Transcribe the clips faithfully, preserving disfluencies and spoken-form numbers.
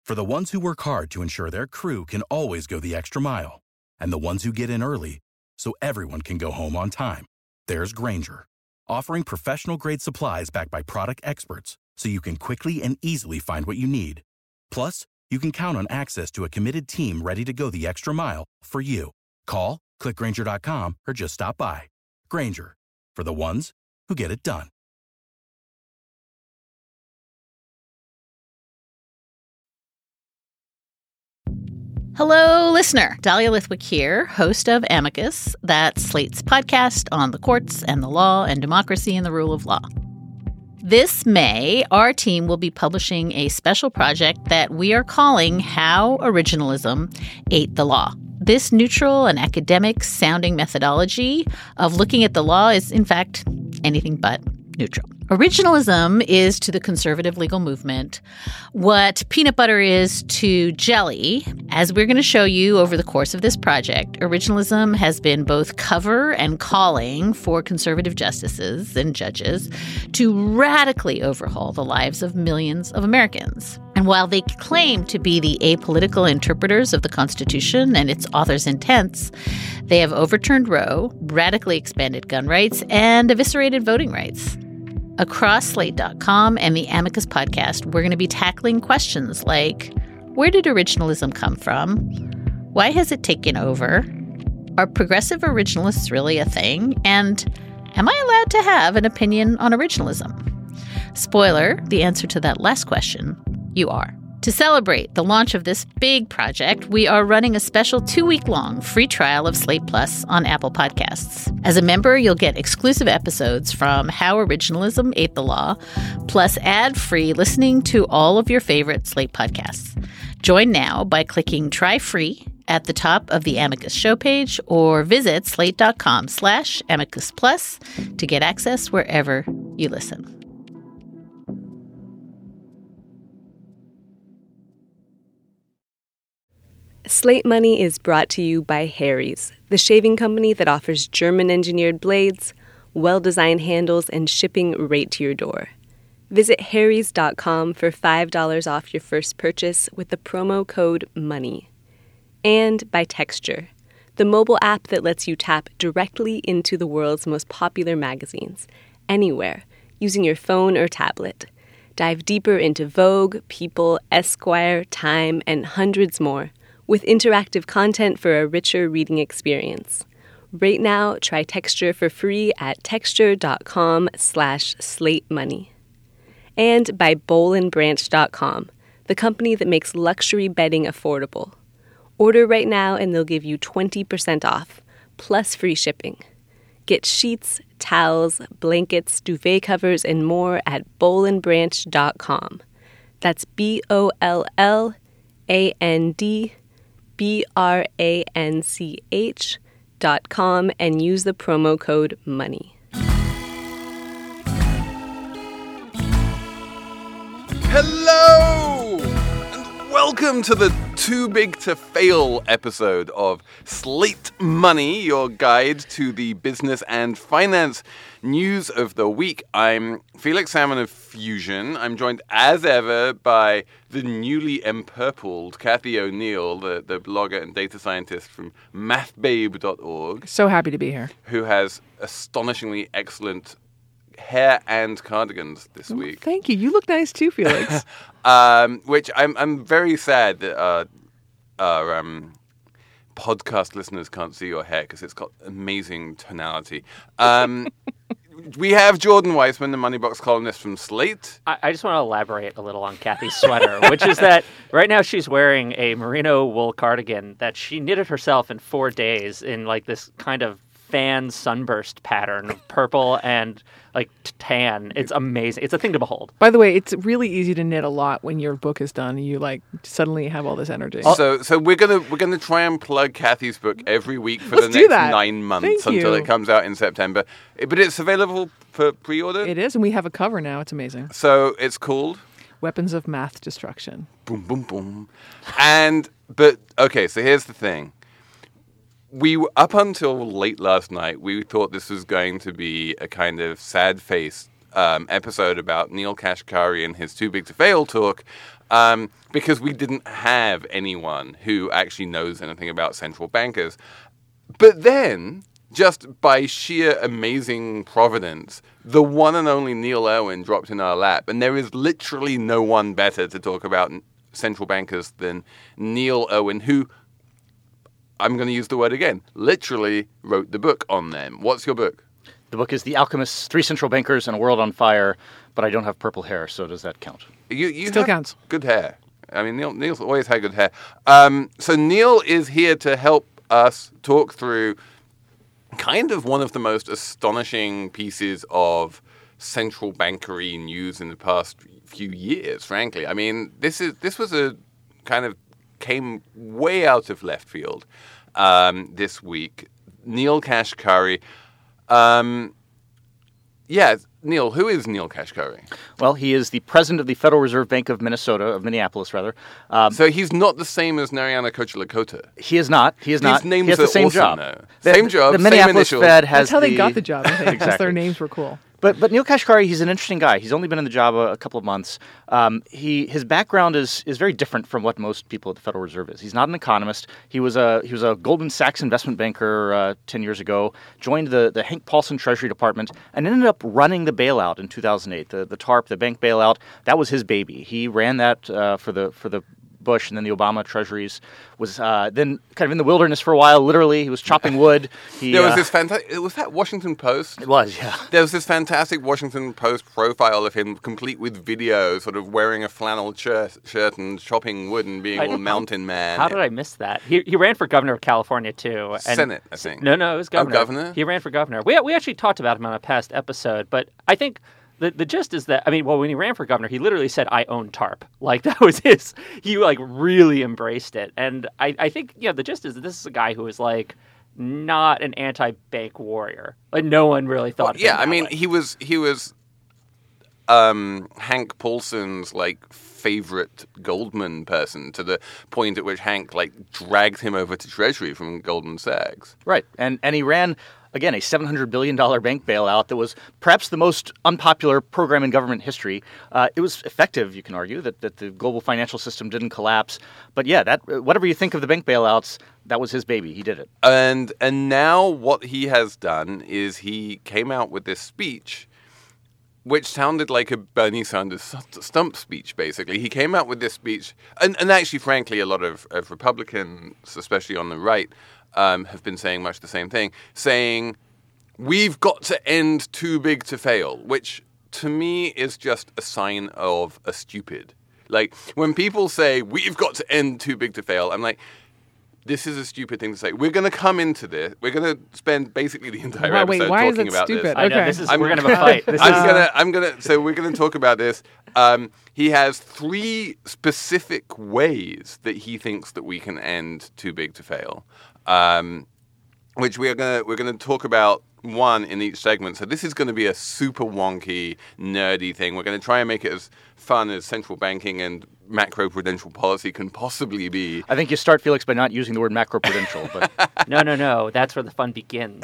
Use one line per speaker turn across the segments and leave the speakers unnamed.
For the ones who work hard to ensure their crew can always go the extra mile, and the ones who get in early so everyone can go home on time, there's Grainger, offering professional-grade supplies backed by product experts so you can quickly and easily find what you need. Plus, you can count on access to a committed team ready to go the extra mile for you. Call, click Grainger dot com, or just stop by. Grainger, for the ones who get it done.
Hello, listener. Dahlia Lithwick here, host of Amicus, that's Slate's podcast on the courts and the law and democracy and the rule of law. This May, our team will be publishing a special project that we are calling How Originalism Ate the Law. This neutral and academic-sounding methodology of looking at the law is, in fact, anything but neutral. Originalism is to the conservative legal movement what peanut butter is to jelly. As we're going to show you over the course of this project, originalism has been both cover and calling for conservative justices and judges to radically overhaul the lives of millions of Americans. And while they claim to be the apolitical interpreters of the Constitution and its author's intents, they have overturned Roe, radically expanded gun rights, and eviscerated voting rights. Across Slate dot com and the Amicus podcast, we're going to be tackling questions like, where did originalism come from? Why has it taken over? Are progressive originalists really a thing? And am I allowed to have an opinion on originalism? Spoiler, the answer to that last question, you are. To celebrate the launch of this big project, we are running a special two-week-long free trial of Slate Plus on Apple Podcasts. As a member, you'll get exclusive episodes from How Originalism Ate the Law, plus ad-free listening to all of your favorite Slate podcasts. Join now by clicking Try Free at the top of the Amicus show page or visit slate.com slash Amicus Plus to get access wherever you listen.
Slate Money is brought to you by Harry's, the shaving company that offers German-engineered blades, well-designed handles, and shipping right to your door. Visit harrys dot com for five dollars off your first purchase with the promo code MONEY. And by Texture, the mobile app that lets you tap directly into the world's most popular magazines, anywhere, using your phone or tablet. Dive deeper into Vogue, People, Esquire, Time, and hundreds more, with interactive content for a richer reading experience. Right now, try Texture for free at texture.com slash slate money. And by boll and branch dot com, the company that makes luxury bedding affordable. Order right now and they'll give you twenty percent off, plus free shipping. Get sheets, towels, blankets, duvet covers, and more at boll and branch dot com. That's B O L L A N D B R A N C H dot com and use the promo code MONEY.
Hello! And welcome to the Too Big to Fail episode of Slate Money, your guide to the business and finance news of the week. I'm Felix Salmon of Fusion. I'm joined as ever by the newly empurpled Kathy O'Neill, the, the blogger and data scientist from math babe dot org.
So happy to be here.
Who has astonishingly excellent hair and cardigans this
Oh,
week.
thank you. You look nice too, Felix.
um, which I'm I'm very sad that uh, our um, podcast listeners can't see your hair because it's got amazing tonality. Um, we have Jordan Weissman, the Moneybox columnist from Slate.
I, I just want to elaborate a little on Kathy's sweater, which is that right now she's wearing a merino wool cardigan that she knitted herself in four days in like this kind of fan sunburst pattern of purple and like tan. It's amazing. It's a thing to behold.
By the way, it's really easy to knit a lot when your book is done and you like suddenly have all this energy.
So, so we're gonna we're gonna try and plug Kathy's book every week for
Let's
the
do
next
that.
nine months
Thank
until
you.
it comes out in September. But it's available for pre-order.
It is, and we have a cover now. It's amazing.
So it's called
Weapons of Math Destruction.
Boom, boom, boom. And but okay, so here's the thing. We were, up until late last night, we thought this was going to be a kind of sad face um, episode about Neil Kashkari and his Too Big to Fail talk um, because we didn't have anyone who actually knows anything about central bankers. But then, just by sheer amazing providence, the one and only Neil Irwin dropped in our lap. And there is literally no one better to talk about central bankers than Neil Irwin, who, I'm going to use the word again, literally wrote the book on them. What's your book?
The book is The Alchemists, Three Central Bankers and a World on Fire, but I don't have purple hair, so does that count?
You, you
Still
have
counts.
Good hair. I mean, Neil, Neil's always had good hair. Um, so Neil is here to help us talk through kind of one of the most astonishing pieces of central bankery news in the past few years, frankly. I mean, this is this was a kind of came way out of left field um, this week. Neil Kashkari. Um, yeah, Neil, who is Neil Kashkari?
Well, he is the president of the Federal Reserve Bank of Minnesota, of Minneapolis, rather. Um,
So he's not the same as Narayana Kocherlakota.
he is not. He is not.
These names
he has
are
the same
awesome,
job.
though.
The,
Same job,
The
same
Minneapolis
initials.
Fed has
That's how they
the-
got the job, I think, because
Exactly.
their names were cool.
But but Neil Kashkari, he's an interesting guy. He's only been in the job a, a couple of months. Um, he his background is is very different from what most people at the Federal Reserve is. He's not an economist. He was a he was a Goldman Sachs investment banker uh, ten years ago. Joined the the Hank Paulson Treasury Department and ended up running the bailout in two thousand eight. The the TARP, the bank bailout. That was his baby. He ran that uh, for the for the Bush and then the Obama treasuries. Was uh, then kind of in the wilderness for a while. Literally, he was chopping wood. He,
There was
uh,
this fantastic. Was that Washington Post?
It was, yeah.
There was this fantastic Washington Post profile of him, complete with video, sort of wearing a flannel shirt, shirt and chopping wood and being
I
all
don't-
mountain man.
How did I miss that? He he ran for governor of California too. And
Senate, I think.
No, no, it was governor.
governor?
He ran for governor. We we actually talked about him on a past episode, but I think the the gist is that I mean, well, when he ran for governor, he literally said, "I own TARP." Like that was his. He like really embraced it, and I I think you know the gist is that this is a guy who is like not an anti-bank warrior. Like no one really thought.
Well,
of
yeah,
him
I
that
mean,
way.
he was he was um, Hank Paulson's like favorite Goldman person to the point at which Hank like dragged him over to Treasury from Goldman Sachs.
Right. And and he ran, again, a seven hundred billion dollars bank bailout that was perhaps the most unpopular program in government history. Uh, it was effective, you can argue, that, that the global financial system didn't collapse. But yeah, that whatever you think of the bank bailouts, that was his baby. He did it.
And and now what he has done is he came out with this speech which sounded like a Bernie Sanders stump speech, basically. He came out with this speech, and, and actually, frankly, a lot of, of Republicans, especially on the right, um, have been saying much the same thing, saying, we've got to end too big to fail, which to me is just a sign of a stupid. Like, when people say, we've got to end too big to fail, I'm like, this is a stupid thing to say. We're going to come into this. We're going to spend basically the entire
Wow,
episode
wait, why is
talking
it
about
stupid?
this.
I know
Okay.
this is
I'm-
we're gonna have a fight. This
I'm
is
gonna, I'm gonna. So we're gonna talk about this. Um, he has three specific ways that he thinks that we can end too big to fail, um, which we are gonna we're gonna talk about one in each segment. So this is going to be a super wonky, nerdy thing. We're going to try and make it as fun as central banking and macro-prudential policy can possibly be.
I think you start, Felix, by not using the word macro-prudential. But
no, no, no. That's where the fun begins.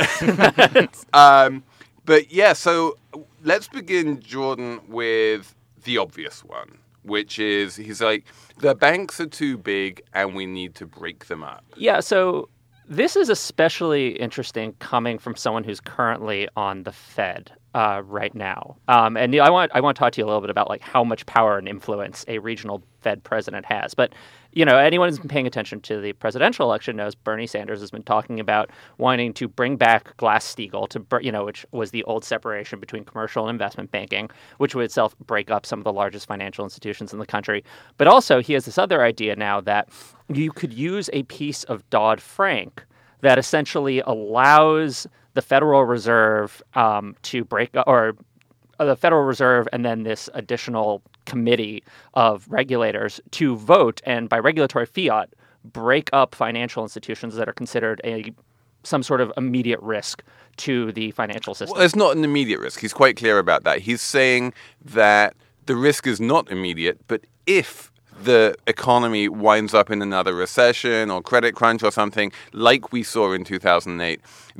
Um, but yeah, so let's begin, Jordan, with the obvious one, which is he's like, the banks are too big and we need to break them up.
Yeah, so this is especially interesting coming from someone who's currently on the Fed uh, right now. Um, and Neil, I want I want to talk to you a little bit about like how much power and influence a regional Fed president has. But you know, anyone who's been paying attention to the presidential election knows Bernie Sanders has been talking about wanting to bring back Glass-Steagall to, you know, which was the old separation between commercial and investment banking, which would itself break up some of the largest financial institutions in the country. But also, he has this other idea now that you could use a piece of Dodd-Frank that essentially allows the Federal Reserve um, to break or the Federal Reserve and then this additional committee of regulators to vote and by regulatory fiat break up financial institutions that are considered a some sort of immediate risk to the financial system.
Well, it's not an immediate risk. He's quite clear about that. He's saying that the risk is not immediate, but if the economy winds up in another recession or credit crunch or something like we saw in two thousand eight,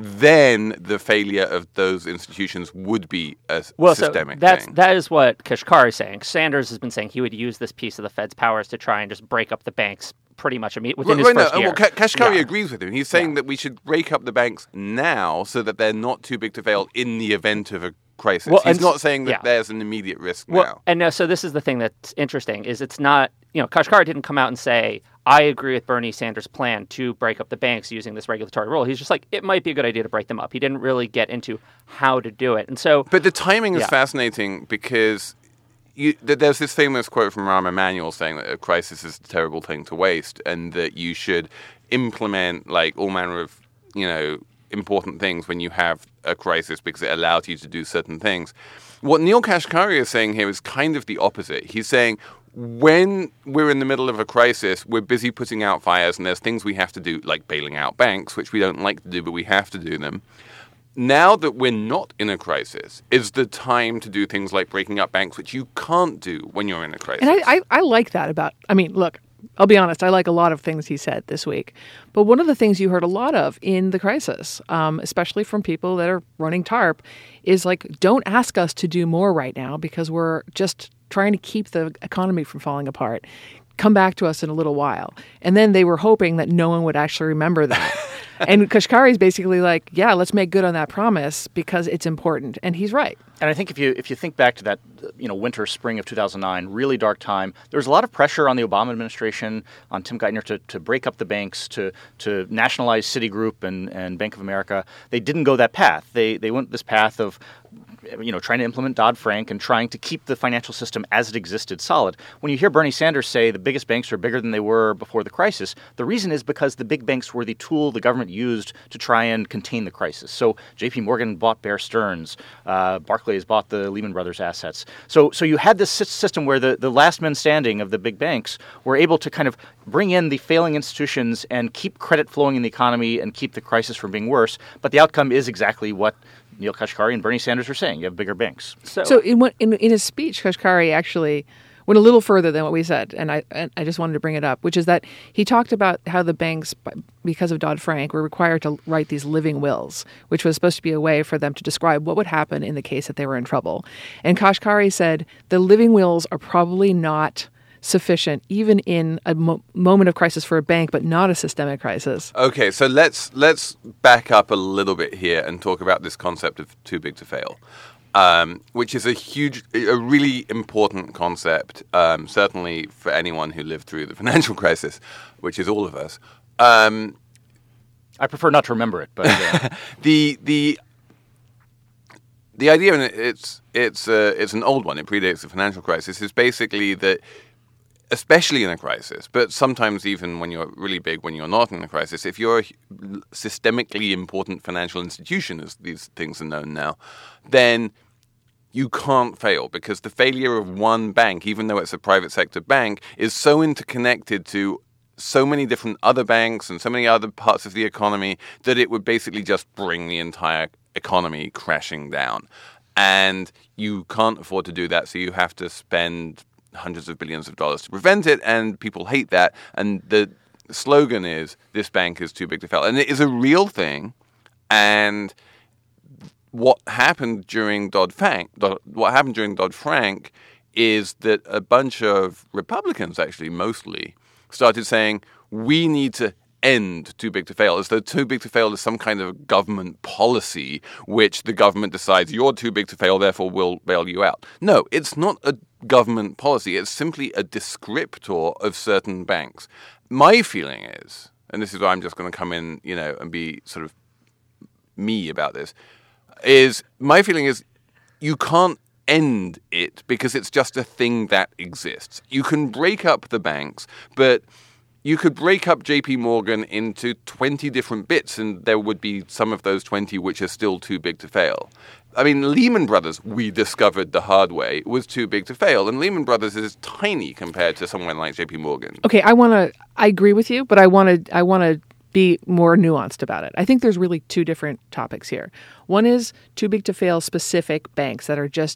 then the failure of those institutions would be a
well,
systemic
so that's,
thing.
That is what Kashkari is saying. Sanders has been saying he would use this piece of the Fed's powers to try and just break up the banks pretty much immediately within
well,
his
right,
first
no,
year.
Well, Kashkari
yeah.
agrees with him. He's saying
yeah.
that we should break up the banks now so that they're not too big to fail in the event of a crisis.
Well,
He's
and-
not saying that
yeah.
there's an immediate risk
Well,
now.
and no, so this is the thing that's interesting is it's not, you know, Kashkari didn't come out and say, I agree with Bernie Sanders' plan to break up the banks using this regulatory rule. He's just like, it might be a good idea to break them up. He didn't really get into how to do it. And so,
But the timing is
Yeah.
fascinating because you, th- there's this famous quote from Rahm Emanuel saying that a crisis is a terrible thing to waste and that you should implement like all manner of, you know, important things when you have a crisis because it allows you to do certain things. What Neil Kashkari is saying here is kind of the opposite. He's saying when we're in the middle of a crisis, we're busy putting out fires and there's things we have to do, like bailing out banks, which we don't like to do, but we have to do them. Now that we're not in a crisis is the time to do things like breaking up banks, which you can't do when you're in a crisis.
And I, I, I like that about, I mean, look, I'll be honest, I like a lot of things he said this week. But one of the things you heard a lot of in the crisis, um, especially from people that are running TARP, is like, don't ask us to do more right now because we're just trying to keep the economy from falling apart. Come back to us in a little while. And then they were hoping that no one would actually remember that. And Kashkari is basically like, yeah, let's make good on that promise because it's important. And he's right.
And I think if you if you think back to that, you know, winter, spring of two thousand nine, really dark time, there was a lot of pressure on the Obama administration, on Tim Geithner to, to break up the banks, to to nationalize Citigroup and, and Bank of America. They didn't go that path. They they went this path of, you know, trying to implement Dodd-Frank and trying to keep the financial system as it existed solid. When you hear Bernie Sanders say the biggest banks are bigger than they were before the crisis, the reason is because the big banks were the tool the government used to try and contain the crisis. So J P Morgan bought Bear Stearns, uh, Barclays bought the Lehman Brothers assets. So so you had this system where the, the last men standing of the big banks were able to kind of bring in the failing institutions and keep credit flowing in the economy and keep the crisis from being worse. But the outcome is exactly what Neil Kashkari and Bernie Sanders are saying. You have bigger banks.
so,
So in, what- in in his speech, Kashkari actually went a little further than what we said, and I and I just wanted to bring it up, which is that he talked about how the banks, because of Dodd-Frank, were required to write these living wills, which was supposed to be a way for them to describe what would happen in the case that they were in trouble. And Kashkari said the living wills are probably not sufficient, even in a mo- moment of crisis for a bank, but not a systemic crisis.
Okay, so let's let's back up a little bit here and talk about this concept of too big to fail, um, which is a huge, a really important concept, um, certainly for anyone who lived through the financial crisis, which is all of us. Um,
I prefer not to remember it, but uh,
the the the idea, and it's it's uh, it's an old one. It predates the financial crisis. Is basically that, especially in a crisis, but sometimes even when you're really big, when you're not in a crisis, if you're a systemically important financial institution, as these things are known now, then you can't fail because the failure of one bank, even though it's a private sector bank, is so interconnected to so many different other banks and so many other parts of the economy that it would basically just bring the entire economy crashing down. And you can't afford to do that, so you have to spend hundreds of billions of dollars to prevent it, and people hate that. And the slogan is, this bank is too big to fail. And it is a real thing. And what happened during Dodd-Frank, what happened during Dodd-Frank is that a bunch of Republicans, actually mostly, started saying, we need to end too big to fail, as though too big to fail is some kind of government policy which the government decides you're too big to fail, therefore we'll bail you out. No, it's not a government policy. It's simply a descriptor of certain banks. My feeling is, and this is where I'm just going to come in, you know, and be sort of me about this, is my feeling is you can't end it because it's just a thing that exists. You can break up the banks, but you could break up J P Morgan into twenty different bits, and there would be some of those twenty which are still too big to fail. I mean, Lehman Brothers, we discovered the hard way, was too big to fail. And Lehman Brothers is tiny compared to someone like J P Morgan.
Okay, I want to. I agree with you, but I want to. I want to be more nuanced about it. I think there's really two different topics here. One is too big to fail specific banks that are just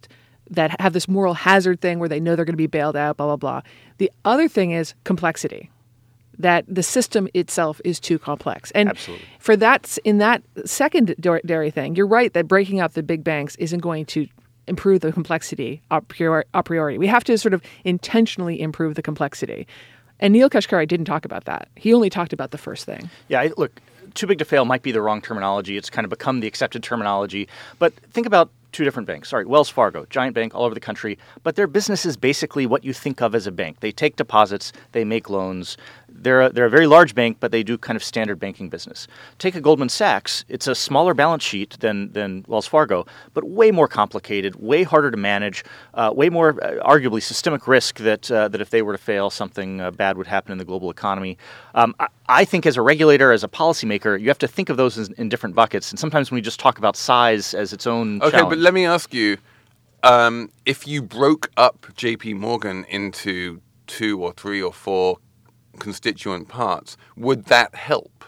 that have this moral hazard thing where they know they're going to be bailed out, blah, blah, blah. The other thing is complexity, that the system itself is too complex. And
Absolutely.
for that, in that secondary thing, you're right that breaking up the big banks isn't going to improve the complexity a priori. A priori. We have to sort of intentionally improve the complexity. And Neel Kashkari didn't talk about that. He only talked about the first thing.
Yeah, I, look, too big to fail might be the wrong terminology. It's kind of become the accepted terminology. But think about two different banks. Sorry, Wells Fargo, giant bank all over the country, but their business is basically what you think of as a bank. They take deposits, they make loans. They're a, they're a very large bank, but they do kind of standard banking business. Take a Goldman Sachs. It's a smaller balance sheet than than Wells Fargo, but way more complicated, way harder to manage, uh, way more uh, arguably systemic risk that uh, that if they were to fail, something uh, bad would happen in the global economy. Um, I, I think as a regulator, as a policymaker, you have to think of those in, in different buckets. And sometimes when we just talk about size as its own
Okay,
challenge.
but let me ask you, um, if you broke up J P Morgan into two or three or four constituent parts, would that help?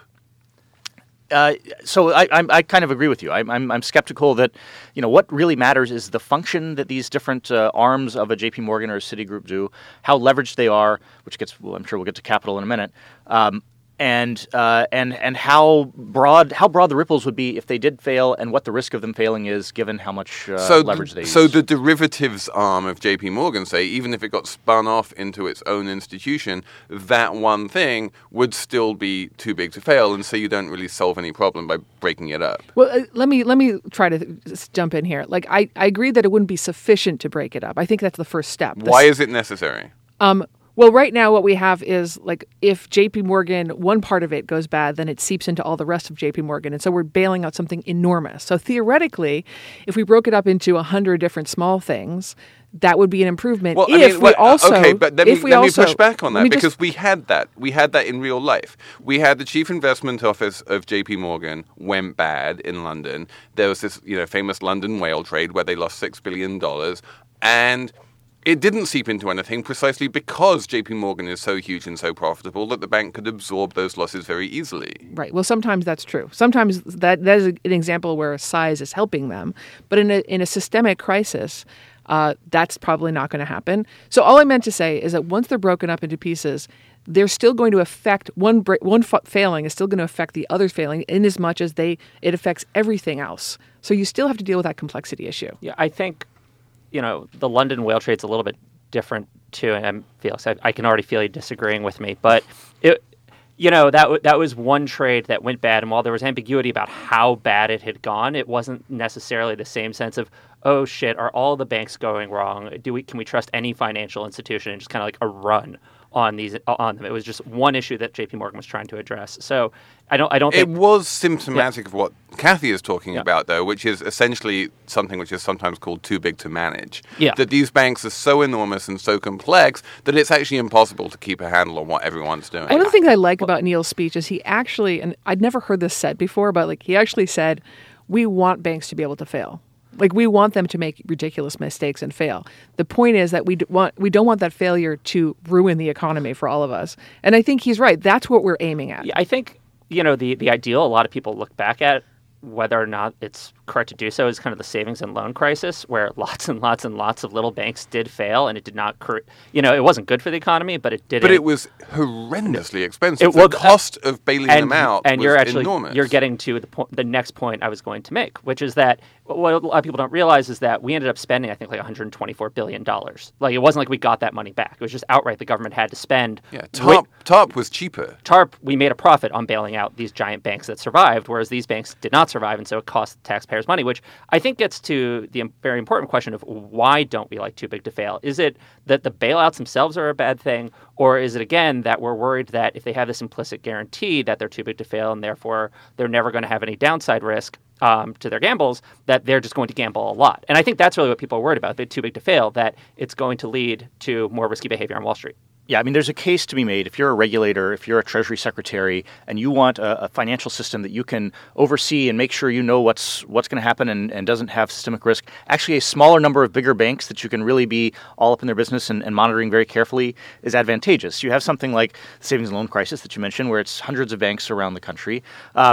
Uh, so I, I, I kind of agree with you. I'm, I'm, I'm skeptical that, you know, what really matters is the function that these different uh, arms of a J P Morgan or a Citigroup do, how leveraged they are, which gets, well, I'm sure we'll get to capital in a minute, um, and uh, and and how broad how broad the ripples would be if they did fail, and what the risk of them failing is, given how much uh,
so
leverage
the,
they use.
So the derivatives arm of J P Morgan, say, even if it got spun off into its own institution, that one thing would still be too big to fail, and so you don't really solve any problem by breaking it up.
Well, uh, let me let me try to just jump in here. Like, I, I agree that it wouldn't be sufficient to break it up. I think that's the first step. The
Why
s-
is it necessary?
Um, well, right now what we have is, like, if J P Morgan, one part of it goes bad, then it seeps into all the rest of J P Morgan. And so we're bailing out something enormous. So theoretically, if we broke it up into a hundred different small things, that would be an improvement.
Well,
if
I mean,
we
well,
also,
okay, but let me,
if we
let
also,
me push back on
let
that
me
because
just-
we had that. We had that in real life. We had the chief investment office of J P Morgan went bad in London. There was this, you know, famous London whale trade where they lost six billion dollars, and it didn't seep into anything precisely because J P Morgan is so huge and so profitable that the bank could absorb those losses very easily.
Right. Well, sometimes that's true. Sometimes that that is an example where size is helping them. But in a in a systemic crisis, uh, that's probably not going to happen. So all I meant to say is that once they're broken up into pieces, they're still going to affect one bra- one fa- failing is still going to affect the other failing in as much as they it affects everything else. So you still have to deal with that complexity issue.
Yeah, I think, you know, the London whale trade's a little bit different too. And I'm, Felix, I, I can already feel you disagreeing with me, but it, you know, that w- that was one trade that went bad, and while there was ambiguity about how bad it had gone, it wasn't necessarily the same sense of, oh shit, are all the banks going wrong? Do we can we trust any financial institution? And just kind of like a run on these on them. It was just one issue that J P Morgan was trying to address. So I don't I don't
It
think
was symptomatic yeah. of what Kathy is talking
yeah.
about, though, which is essentially something which is sometimes called too big to manage.
Yeah.
That these banks are so enormous and so complex that it's actually impossible to keep a handle on what everyone's doing.
One of the things I like about Neil's speech is he actually, and I'd never heard this said before, but like he actually said, we want banks to be able to fail. Like, we want them to make ridiculous mistakes and fail. The point is that we d- want we don't want that failure to ruin the economy for all of us. And I think he's right. That's what we're aiming at.
Yeah, I think, you know, the, the ideal a lot of people look back at, whether or not it's correct to do so, is kind of the savings and loan crisis, where lots and lots and lots of little banks did fail, and it did not, cre- you know, it wasn't good for the economy, but it did.
But it was horrendously expensive.
It, well,
the cost of bailing
and,
them out
and
was
you're actually
enormous.
You're getting to the point, the next point I was going to make, which is that what a lot of people don't realize is that we ended up spending, I think, like one hundred twenty-four billion dollars. Like, it wasn't like we got that money back. It was just outright the government had to spend.
Yeah, TARP, TARP was cheaper.
TARP, we made a profit on bailing out these giant banks that survived, whereas these banks did not survive, and so it cost taxpayers money, which I think gets to the very important question of why don't we like too big to fail? Is it that the bailouts themselves are a bad thing, or is it, again, that we're worried that if they have this implicit guarantee that they're too big to fail and therefore they're never going to have any downside risk um, to their gambles, that they're just going to gamble a lot? And I think that's really what people are worried about. They're too big to fail, that it's going to lead to more risky behavior on Wall Street.
Yeah, I mean, there's a case to be made. If you're a regulator, if you're a Treasury Secretary, and you want a, a financial system that you can oversee and make sure you know what's what's going to happen and, and doesn't have systemic risk, actually a smaller number of bigger banks that you can really be all up in their business and, and monitoring very carefully is advantageous. You have something like the savings and loan crisis that you mentioned, where it's hundreds of banks around the country. Um,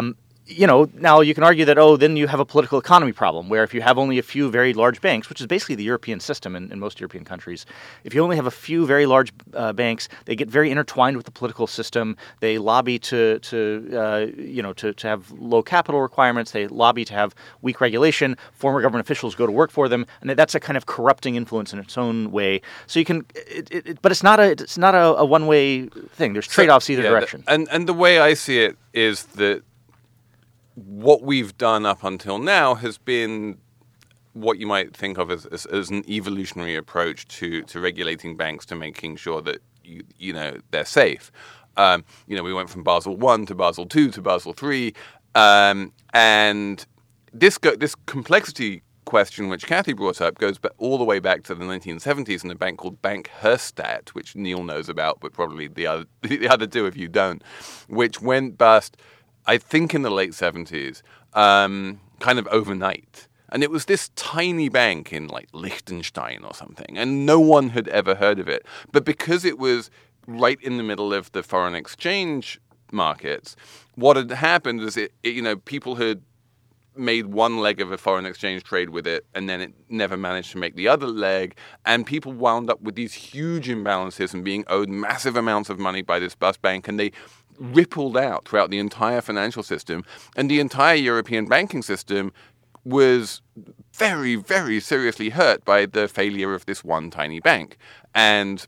you know, now you can argue that, oh, then you have a political economy problem, where if you have only a few very large banks, which is basically the European system in, in most European countries, if you only have a few very large uh, banks, they get very intertwined with the political system. They lobby to, to uh, you know, to, to have low capital requirements. They lobby to have weak regulation. Former government officials go to work for them, and that's a kind of corrupting influence in its own way. So you can, it, it, it, but it's not a, it's not a, a one-way thing. There's trade-offs
so,
either
yeah,
direction.
The, and and the way I see it is that what we've done up until now has been what you might think of as, as, as an evolutionary approach to, to regulating banks, to making sure that you, you know they're safe. Um, you know, we went from Basel one to Basel two to Basel three, um, and this go, this complexity question, which Kathy brought up, goes back all the way back to the nineteen seventies in a bank called Bank Herstatt, which Neil knows about, but probably the other the other two if you don't, which went bust, I think, in the late seventies, um, kind of overnight. And it was this tiny bank in like Liechtenstein or something, and no one had ever heard of it. But because it was right in the middle of the foreign exchange markets, what had happened is it, it you know, people had made one leg of a foreign exchange trade with it, and then it never managed to make the other leg, and people wound up with these huge imbalances and being owed massive amounts of money by this bust bank, and they rippled out throughout the entire financial system, and the entire European banking system was very, very seriously hurt by the failure of this one tiny bank. And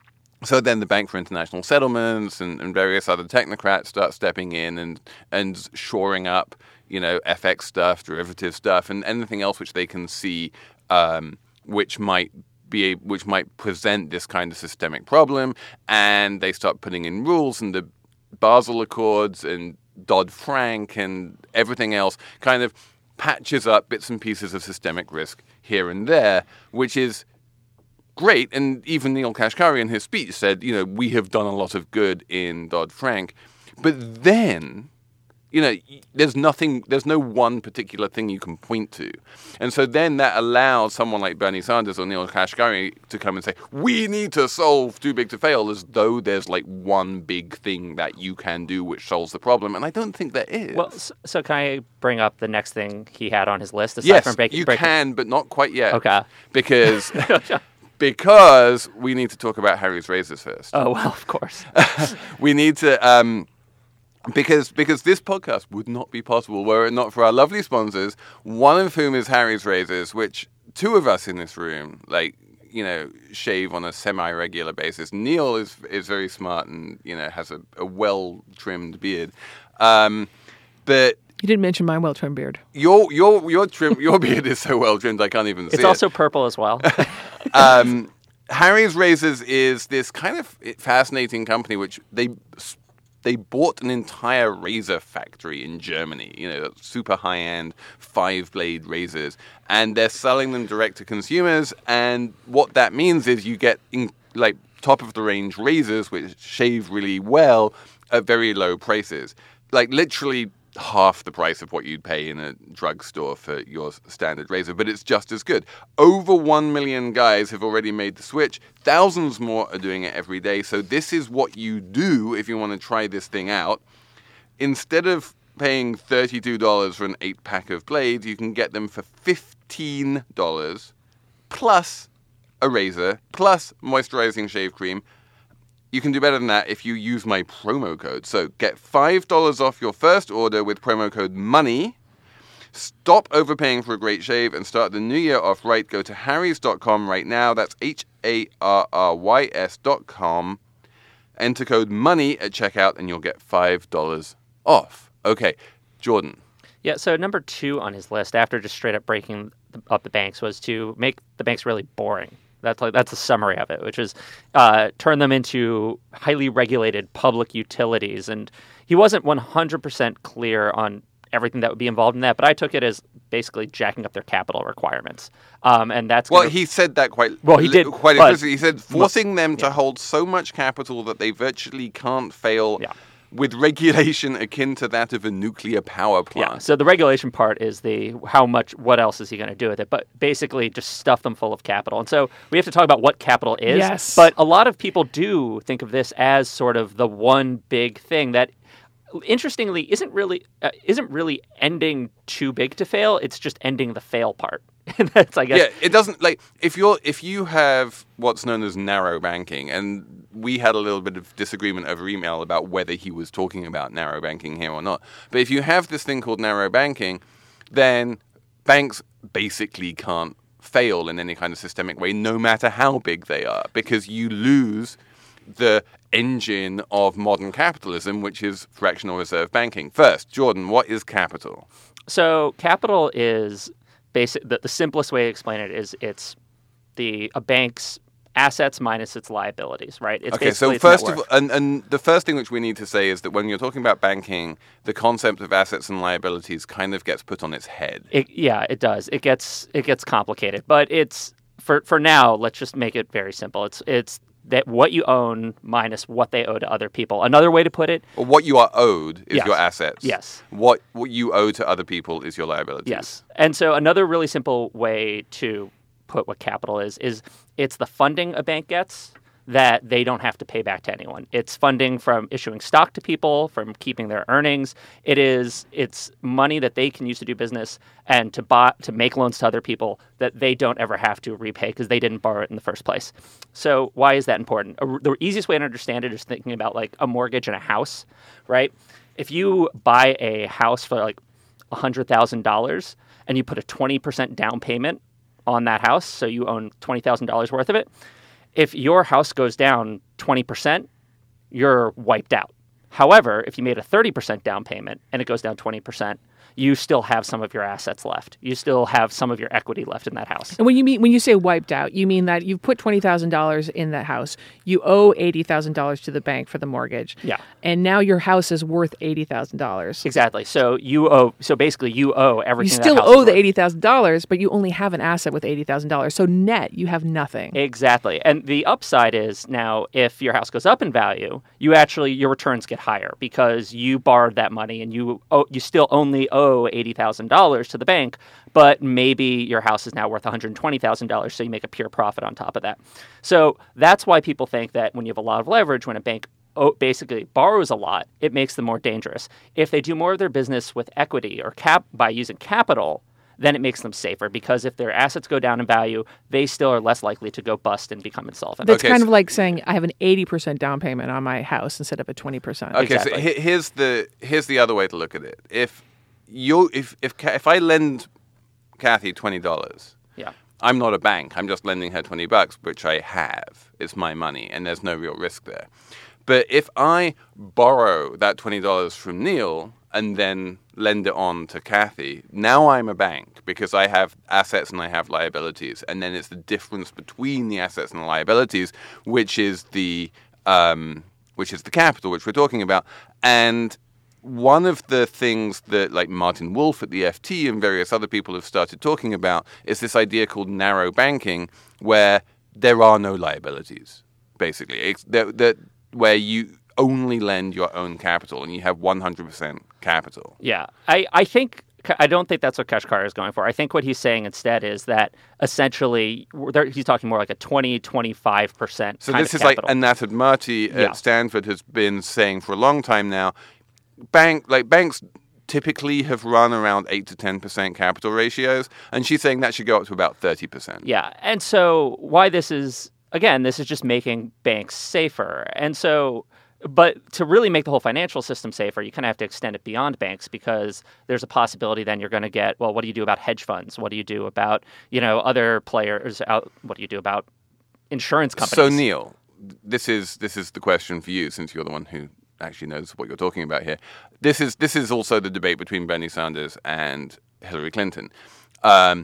so then the Bank for International Settlements and, and various other technocrats start stepping in and and shoring up, you know, F X stuff, derivative stuff, and anything else which they can see um, which might be a, which might present this kind of systemic problem. And they start putting in rules, and the Basel Accords and Dodd-Frank and everything else kind of patches up bits and pieces of systemic risk here and there, which is great. And even Neil Kashkari in his speech said, you know, we have done a lot of good in Dodd-Frank. But then, you know, there's nothing, there's no one particular thing you can point to. And so then that allows someone like Bernie Sanders or Neil Kashkari to come and say, we need to solve Too Big to Fail, as though there's like one big thing that you can do which solves the problem. And I don't think there is.
Well, so, so can I bring up the next thing he had on his list? Aside
yes,
from break,
you
break-
can, but not quite yet.
Okay.
Because... because we need to talk about Harry's razors first.
Oh, well, of course.
we need to... Um, Because because this podcast would not be possible were it not for our lovely sponsors, one of whom is Harry's Razors, which two of us in this room, like, you know, shave on a semi-regular basis. Neil is is very smart and, you know, has a, a well-trimmed beard. Um, but
You didn't mention my well-trimmed beard.
your your your trim your beard is so well-trimmed I can't even see
It's
it.
also purple as well.
um, Harry's Razors is this kind of fascinating company which they... They bought an entire razor factory in Germany, you know, super high-end five-blade razors, and they're selling them direct to consumers. And what that means is you get in, like top-of-the-range razors which shave really well at very low prices, like literally half the price of what you'd pay in a drugstore for your standard razor, but it's just as good. Over one million guys have already made the switch. Thousands more are doing it every day. So this is what you do if you want to try this thing out. Instead of paying thirty-two dollars for an eight-pack of blades, you can get them for fifteen dollars plus a razor, plus moisturizing shave cream. You can do better than that if you use my promo code. So get five dollars off your first order with promo code MONEY. Stop overpaying for a great shave and start the new year off right. Go to harrys dot com right now. That's H A R R Y S dot com. Enter code MONEY at checkout and you'll get five dollars off. Okay, Jordan.
Yeah, so number two on his list, after just straight up breaking up the banks, was to make the banks really boring. That's like that's a summary of it, which is uh, turn them into highly regulated public utilities. And he wasn't one hundred percent clear on everything that would be involved in that, but I took it as basically jacking up their capital requirements. Um, and that's
well,
gonna...
he said that quite
well, he did
quite
but...
explicitly. He said forcing them to
yeah.
hold so much capital that they virtually can't fail.
Yeah.
With regulation akin to that of a nuclear power plant.
Yeah, so the regulation part is the how much, what else is he going to do with it? But basically just stuff them full of capital. And so we have to talk about what capital is.
Yes.
But a lot of people do think of this as sort of the one big thing that interestingly, isn't really uh, isn't really ending too big to fail. It's just ending the fail part. That's, I guess.
Yeah, it doesn't like if you're if you have what's known as narrow banking, and we had a little bit of disagreement over email about whether he was talking about narrow banking here or not. But if you have this thing called narrow banking, then banks basically can't fail in any kind of systemic way, no matter how big they are, because you lose the engine of modern capitalism, which is fractional reserve banking. First, Jordan, what is capital?
So capital is basic. The, the simplest way to explain it is it's the a bank's assets minus its liabilities, right? It's
okay, so first of all, and, and the first thing which we need to say is that when you're talking about banking, the concept of assets and liabilities kind of gets put on its head.
It, yeah, it does. It gets it gets complicated, but it's for for now. Let's just make it very simple. It's it's that what you own minus what they owe to other people. Another way to put it,
well, what you are owed is
yes.
your assets.
Yes.
What what you owe to other people is your liabilities.
Yes. And so another really simple way to put what capital is is it's the funding a bank gets that they don't have to pay back to anyone. It's funding from issuing stock to people, from keeping their earnings. It is it's money that they can use to do business and to buy to make loans to other people that they don't ever have to repay because they didn't borrow it in the first place. So why is that important? The easiest way to understand it is thinking about like a mortgage and a house, right? If you buy a house for like one hundred thousand dollars and you put a twenty percent down payment on that house, so you own twenty thousand dollars worth of it, if your house goes down twenty percent, you're wiped out. However, if you made a thirty percent down payment and it goes down twenty percent, you still have some of your assets left. You still have some of your equity left in that house.
And when you mean when you say wiped out, you mean that you've put twenty thousand dollars in that house. You owe eighty thousand dollars to the bank for the mortgage.
Yeah.
And now your house is worth eighty thousand dollars.
Exactly. So you owe so basically you owe everything.
You still
that house
owe
is
the
worth.
eighty thousand dollars, but you only have an asset with eighty thousand dollars. So net, you have nothing.
Exactly. And the upside is now if your house goes up in value, you actually your returns get higher because you borrowed that money and you owe, you still only owe eighty thousand dollars to the bank, but maybe your house is now worth one hundred twenty thousand dollars, so you make a pure profit on top of that. So that's why people think that when you have a lot of leverage, when a bank basically borrows a lot, it makes them more dangerous. If they do more of their business with equity or cap by using capital, then it makes them safer because if their assets go down in value, they still are less likely to go bust and become insolvent.
That's
Okay,
kind
so-
of like saying I have an eighty percent down payment on my house instead of a twenty percent.
Okay,
Exactly.
so he- here's the here's the other way to look at it. If you if if Ca- if I lend Kathy twenty dollars,
Yeah.
I'm not a bank. I'm just lending her twenty bucks, which I have. It's my money, and there's no real risk there. But if I borrow that twenty dollars from Neil and then lend it on to Kathy, now I'm a bank because I have assets and I have liabilities. And then it's the difference between the assets and the liabilities, which is the um, which is the capital, which we're talking about. And one of the things that like Martin Wolf at the F T and various other people have started talking about is this idea called narrow banking, where there are no liabilities, basically. It's that, that where you only lend your own capital and you have one hundred percent capital.
Yeah, I, I think I don't think that's what Kashkar is going for. I think what he's saying instead is that essentially he's talking more like a twenty, twenty-five percent
So
kind
this
of
is like
capital.
Anat Admati
Yeah.
at Stanford has been saying for a long time now. Bank like banks typically have run around eight to ten percent capital ratios, and she's saying that should go up to about thirty percent.
Yeah, and so why this is again, this is just making banks safer, and so. But to really make the whole financial system safer, you kind of have to extend it beyond banks because there's a possibility then you're going to get, well, what do you do about hedge funds? What do you do about, you know, other players out? What do you do about insurance companies?
So Neil, this is this is the question for you, since you're the one who actually knows what you're talking about here. This is this is also the debate between Bernie Sanders and Hillary Clinton. Um,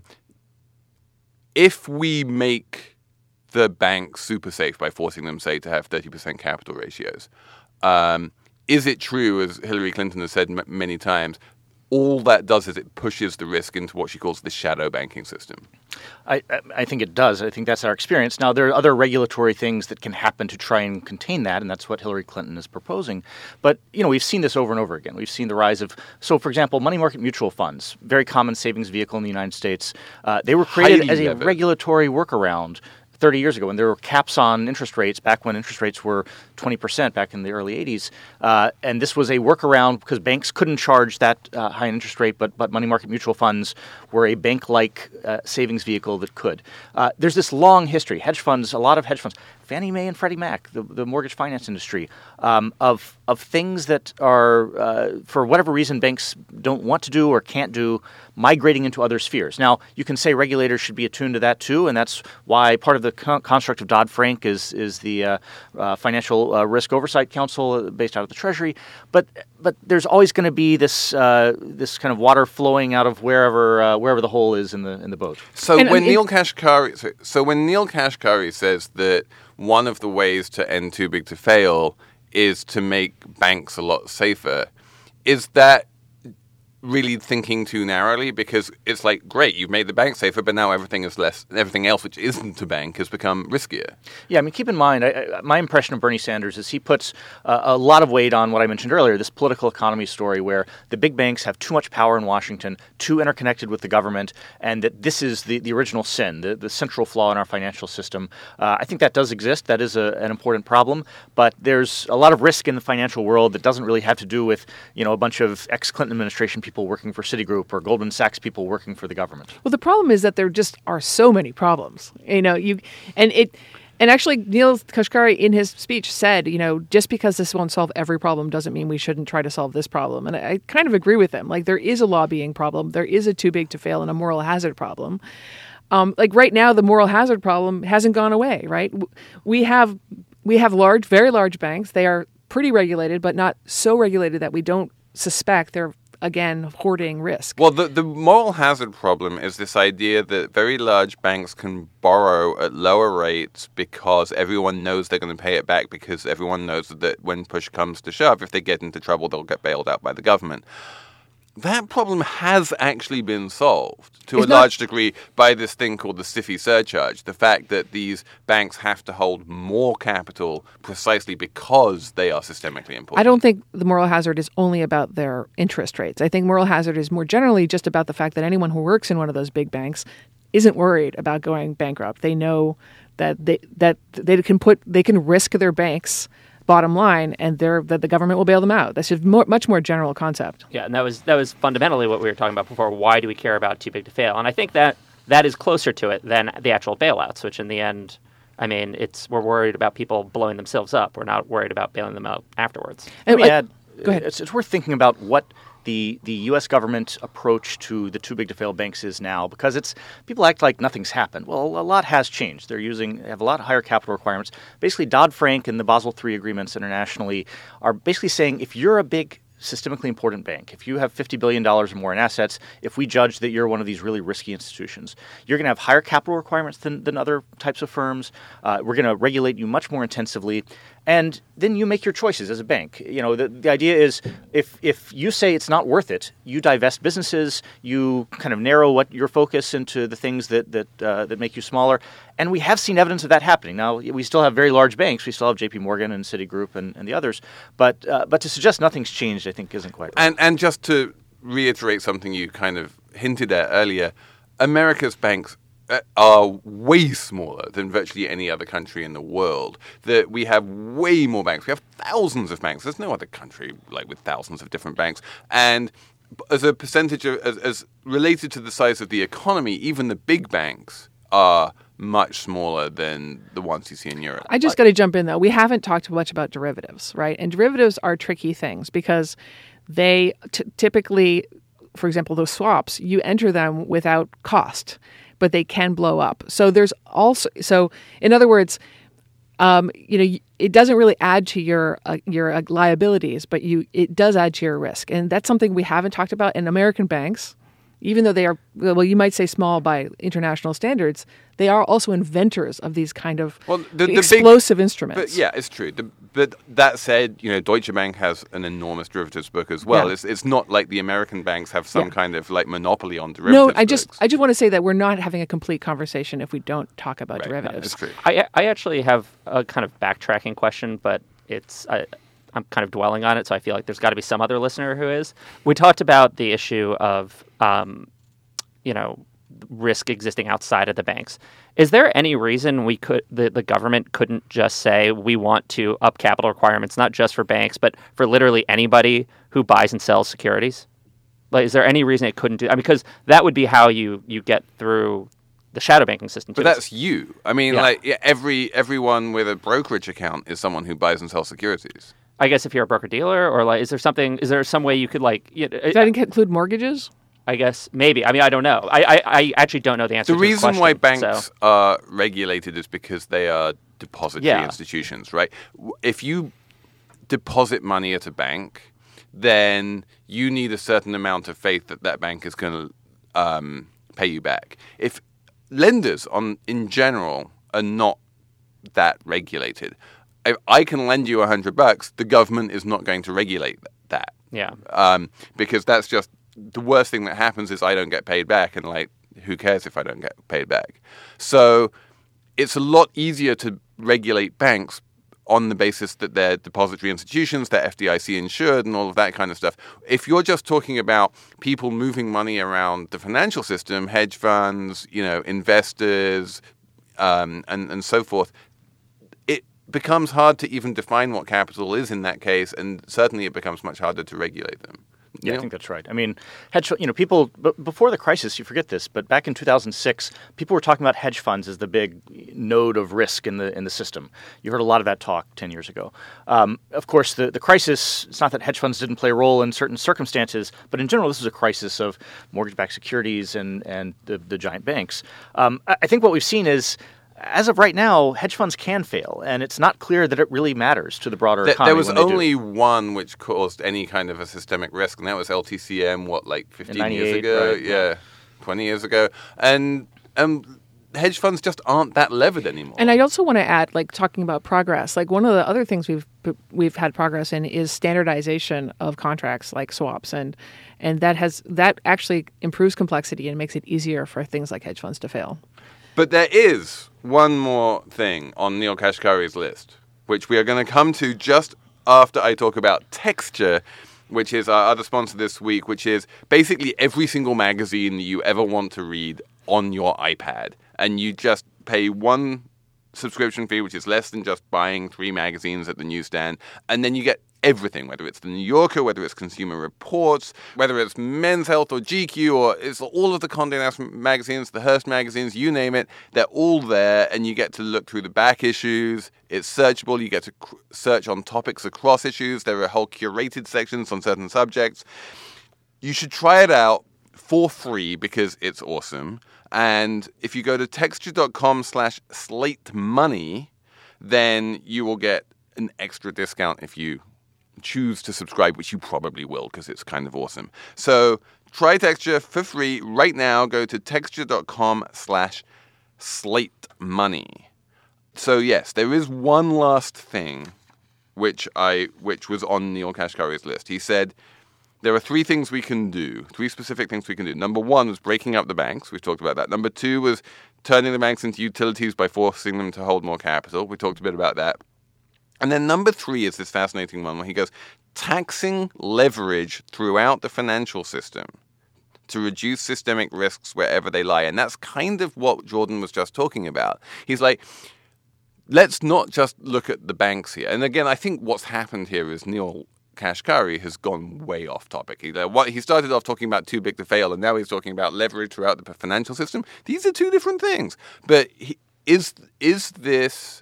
if we make the banks super safe by forcing them, say, to have thirty percent capital ratios, um, is it true, as Hillary Clinton has said m- many times, all that does is it pushes the risk into what she calls the shadow banking system?
I, I- I think it does. I think that's our experience. Now, there are other regulatory things that can happen to try and contain that, and that's what Hillary Clinton is proposing. But, you know, we've seen this over and over again. We've seen the rise of, so, for example, money market mutual funds, very common savings vehicle in the United States. Uh, they were created
Highly
as a
levered.
regulatory workaround thirty years ago when there were caps on interest rates, back when interest rates were twenty percent back in the early eighties. Uh, and this was a workaround because banks couldn't charge that uh, high interest rate, but, but money market mutual funds were a bank-like uh, savings vehicle that could. Uh, there's this long history. Hedge funds, a lot of hedge funds, Fannie Mae and Freddie Mac, the, the mortgage finance industry, um, of of things that are, uh, for whatever reason, banks don't want to do or can't do, migrating into other spheres. Now, you can say regulators should be attuned to that too, and that's why part of the con- construct of Dodd-Frank is is the uh, uh, Financial uh, Risk Oversight Council based out of the Treasury. But but there's always going to be this uh, this kind of water flowing out of wherever uh, wherever the hole is in the in the boat.
So
And,
when
um, it-
Neil Kashkari, so, so when Neil Kashkari says that one of the ways to end too big to fail is to make banks a lot safer, is that really thinking too narrowly? Because it's like, great, you've made the bank safer, but now everything is less. Everything else which isn't a bank has become riskier.
Yeah, I mean, keep in mind, I, I, my impression of Bernie Sanders is he puts uh, a lot of weight on what I mentioned earlier, this political economy story where the big banks have too much power in Washington, too interconnected with the government, and that this is the, the original sin, the, the central flaw in our financial system. Uh, I think that does exist. That is a, an important problem, but there's a lot of risk in the financial world that doesn't really have to do with, you know, a bunch of ex-Clinton administration people working for Citigroup or Goldman Sachs people working for the government.
Well, the problem is that there just are so many problems. You know, you and it and actually Neil Kashkari in his speech said, you know, just because this won't solve every problem doesn't mean we shouldn't try to solve this problem. And I, I kind of agree with him. Like, there is a lobbying problem, there is a too big to fail and a moral hazard problem. Um, like right now, the moral hazard problem hasn't gone away. Right? We have we have large, very large banks. They are pretty regulated, but not so regulated that we don't suspect they're, again, hoarding risk.
Well, the, the moral hazard problem is this idea that very large banks can borrow at lower rates because everyone knows they're going to pay it back, because everyone knows that when push comes to shove, if they get into trouble, they'll get bailed out by the government. That problem has actually been solved to
It's
a
not-
large degree by this thing called the SIFI surcharge, the fact that these banks have to hold more capital precisely because they are systemically important.
I don't think the moral hazard is only about their interest rates. I think moral hazard is more generally just about the fact that anyone who works in one of those big banks isn't worried about going bankrupt. They know that they that they can put they can risk their bank's bottom line, and they're that the government will bail them out. That's a more, much more general concept.
Yeah, and that was that was fundamentally what we were talking about before. Why do we care about too big to fail? And I think that that is closer to it than the actual bailouts, which in the end, I mean, it's we're worried about people blowing themselves up. We're not worried about bailing them out afterwards.
And
Let me
like-
add,
go ahead.
It's, it's worth thinking about what the the U S government approach to the too big to fail banks is now, because it's people act like nothing's happened. Well, a lot has changed. They're using have a lot higher capital requirements. Basically, Dodd-Frank and the Basel three agreements internationally are basically saying if you're a big systemically important bank, if you have fifty billion dollars or more in assets, if we judge that you're one of these really risky institutions, you're going to have higher capital requirements than, than other types of firms. Uh, we're going to regulate you much more intensively. And then you make your choices as a bank. You know, the, the idea is if if you say it's not worth it, you divest businesses, you kind of narrow what your focus into the things that that uh, that make you smaller. And we have seen evidence of that happening. Now, we still have very large banks. We still have J P Morgan and Citigroup and, and the others. But uh, but to suggest nothing's changed, I think, isn't quite right.
And and just to reiterate something you kind of hinted at earlier, America's banks uh, are way smaller than virtually any other country in the world. That we have way more banks. We have thousands of banks. There's no other country like with thousands of different banks. And as a percentage of as, as related to the size of the economy, even the big banks are much smaller than the ones you see in Europe.
I just got to jump in, though. We haven't talked much about derivatives, right? And derivatives are tricky things because they t- typically, for example, those swaps, you enter them without cost, but they can blow up. So there's also, so in other words, um, you know, it doesn't really add to your uh, your uh, liabilities, but you it does add to your risk, and that's something we haven't talked about. In American banks, even though they are, well, you might say small by international standards, they are also inventors of these kind of
Well, the- the big-
explosive instruments.
But yeah, it's true. The, but that said, you know, Deutsche Bank has an enormous derivatives book as well.
Yeah.
It's it's not like the American banks have some
Yeah.
kind of like monopoly on derivatives.
No, I just
books.
I just want to say that we're not having a complete conversation if we don't talk about
Right,
derivatives.
It's true.
I I actually have a kind of backtracking question, but it's I, I'm kind of dwelling on it, so I feel like there's got to be some other listener who is. We talked about the issue of um, you know, risk existing outside of the banks. Is there any reason we could the, the government couldn't just say we want to up capital requirements, not just for banks, but for literally anybody who buys and sells securities? Like, is there any reason it couldn't do? I mean, because that would be how you, you get through the shadow banking system. Too.
But that's you. I mean,
yeah.
like yeah, every everyone with a brokerage account is someone who buys and sells securities.
I guess if you're a broker dealer, or like, is there something? Is there some way you could like? You know,
Does that include mortgages?
I guess maybe. I mean, I don't know. I I, I actually don't know the answer.
The
to
reason
the
why
question,
banks
so.
are regulated is because they are depository
Yeah.
institutions, right? If you deposit money at a bank, then you need a certain amount of faith that that bank is going to um, pay you back. If lenders, on in general, are not that regulated, if I can lend you a hundred bucks, the government is not going to regulate that.
Yeah.
Um, because that's just the worst thing that happens is I don't get paid back, and like, who cares if I don't get paid back? So it's a lot easier to regulate banks on the basis that they're depository institutions, they're F D I C insured, and all of that kind of stuff. If you're just talking about people moving money around the financial system, hedge funds, you know, investors, um, and and so forth, it becomes hard to even define what capital is in that case, and certainly it becomes much harder to regulate them.
Yeah,
You
I
know?
think that's right. I mean, hedge, you know, people b- before the crisis, you forget this, but back in two thousand six, people were talking about hedge funds as the big node of risk in the in the system. You heard a lot of that talk ten years ago. Um, of course, the, the crisis, it's not that hedge funds didn't play a role in certain circumstances, but in general, this was a crisis of mortgage-backed securities and, and the, the giant banks. Um, I, I think what we've seen is, as of right now, hedge funds can fail, and it's not clear that it really matters to the broader
There,
economy.
there was
when they do.
only one which caused any kind of a systemic risk, and that was L T C M, what, like fifteen years
ninety-eight,
ago?
right,
yeah, twenty years ago. And um, hedge funds just aren't that levered anymore.
And I also want to add, like, talking about progress, like one of the other things we've we've had progress in is standardization of contracts like swaps, and and that has that actually improves complexity and makes it easier for things like hedge funds to fail.
But there is one more thing on Neil Kashkari's list, which we are going to come to just after I talk about Texture, which is our other sponsor this week, which is basically every single magazine that you ever want to read on your iPad. And you just pay one subscription fee, which is less than just buying three magazines at the newsstand. And then you get everything, whether it's The New Yorker, whether it's Consumer Reports, whether it's Men's Health or G Q, or it's all of the Condé Nast magazines, the Hearst magazines, you name it, they're all there, and you get to look through the back issues. It's searchable. You get to cr- search on topics across issues. There are whole curated sections on certain subjects. You should try it out for free because it's awesome. And if you go to texture.com slash slate money, then you will get an extra discount if you choose to subscribe, which you probably will because it's kind of awesome. So try Texture for free right now. Go to texture.com slash slate money. So yes, there is one last thing which I which was on Neil Kashkari's list. He said there are three things we can do, three specific things we can do. Number one was breaking up the banks. We've talked about that. Number two was turning the banks into utilities by forcing them to hold more capital. We talked a bit about that. And then number three is this fascinating one where he goes, taxing leverage throughout the financial system to reduce systemic risks wherever they lie. And that's kind of what Jordan was just talking about. He's like, let's not just look at the banks here. And again, I think what's happened here is Neil Kashkari has gone way off topic. He, uh, what, he started off talking about too big to fail, and now he's talking about leverage throughout the financial system. These are two different things. But he, is is this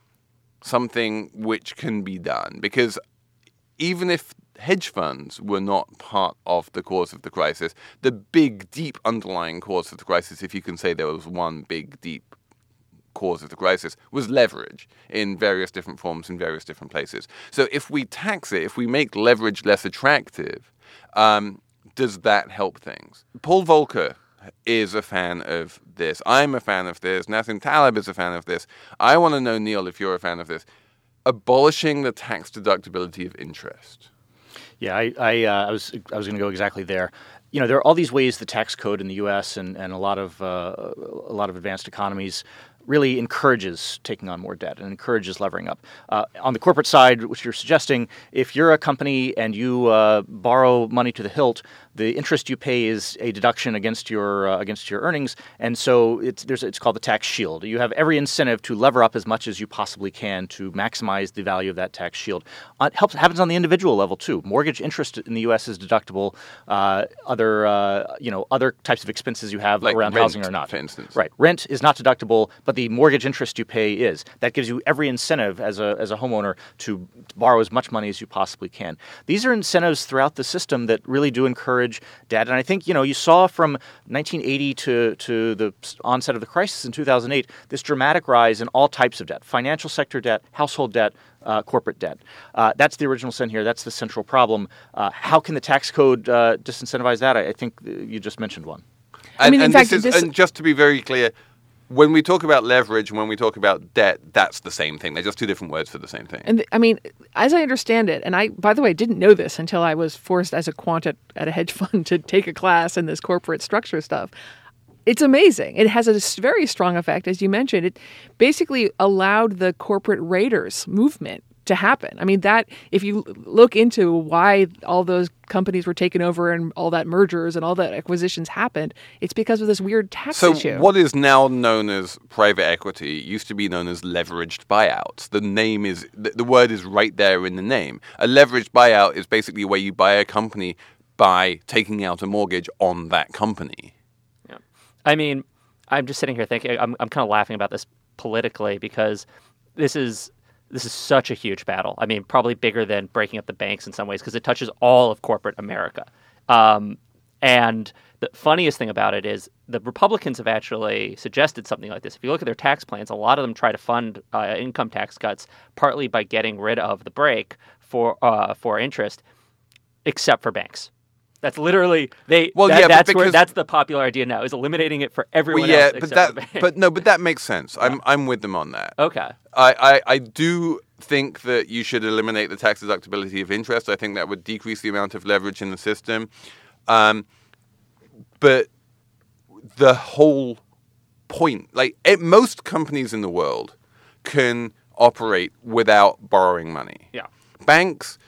something which can be done? Because even if hedge funds were not part of the cause of the crisis, the big, deep underlying cause of the crisis, if you can say there was one big, deep cause of the crisis, was leverage in various different forms in various different places. So if we tax it, if we make leverage less attractive, um, does that help things? Paul Volcker is a fan of this. I'm a fan of this. Nassim Taleb is a fan of this. I want to know, Neil, if you're a fan of this. Abolishing the tax deductibility of interest.
Yeah, I I, uh, I was I was going to go exactly there. You know, there are all these ways the tax code in the U S and, and a lot of uh, a lot of advanced economies really encourages taking on more debt and encourages levering up. Uh, on the corporate side, which you're suggesting, if you're a company and you uh, borrow money to the hilt, the interest you pay is a deduction against your uh, against your earnings, and so it's there's it's called the tax shield. You have every incentive to lever up as much as you possibly can to maximize the value of that tax shield. Uh, it helps happens on the individual level too. Mortgage interest in the U S is deductible. Uh, other uh, you know other types of expenses you have
Like
around
rent,
housing are not.
for instance.
Right, rent is not deductible, but the mortgage interest you pay is. That gives you every incentive as a as a homeowner to borrow as much money as you possibly can. These are incentives throughout the system that really do encourage debt. And I think, you know, you saw from nineteen eighty to, to the onset of the crisis in two thousand eight, this dramatic rise in all types of debt, financial sector debt, household debt, uh, corporate debt. Uh, that's the original sin here. That's the central problem. Uh, how can the tax code uh, disincentivize that? I, I think you just mentioned one.
And,
I mean, in
and
fact,
this is,
this-
and just to be very clear, when we talk about leverage, when we talk about debt, that's the same thing. They're just two different words for the same thing.
And th- I mean, as I understand it, and I, by the way, didn't know this until I was forced as a quant at, at a hedge fund to take a class in this corporate structure stuff. It's amazing. It has a s- very strong effect, as you mentioned. It basically allowed the corporate raiders movement to happen. I mean, that if you look into why all those companies were taken over and all that mergers and all that acquisitions happened, it's because of this weird tax
So
issue.
what is now known as private equity used to be known as leveraged buyouts. The name is, the, the word is right there in the name. A leveraged buyout is basically where you buy a company by taking out a mortgage on that company.
Yeah. I mean, I'm just sitting here thinking, I'm, I'm kind of laughing about this politically because this is this is such a huge battle. I mean, probably bigger than breaking up the banks in some ways because it touches all of corporate America. Um, and the funniest thing about it is the Republicans have actually suggested something like this. If you look at their tax plans, a lot of them try to fund uh, income tax cuts partly by getting rid of the break for uh, for interest, except for banks. That's literally they.
Well,
that,
yeah, but
that's where
because-
that's the popular idea now is eliminating it for everyone
Well, yeah,
else
but
except
that,
for banks.
but no, but that makes sense. I'm I'm with them on that.
Okay.
I, I, I do think that you should eliminate the tax deductibility of interest. I think that would decrease the amount of leverage in the system. Um, but the whole point, like it, most companies in the world can operate without borrowing money.
Yeah.
Banks,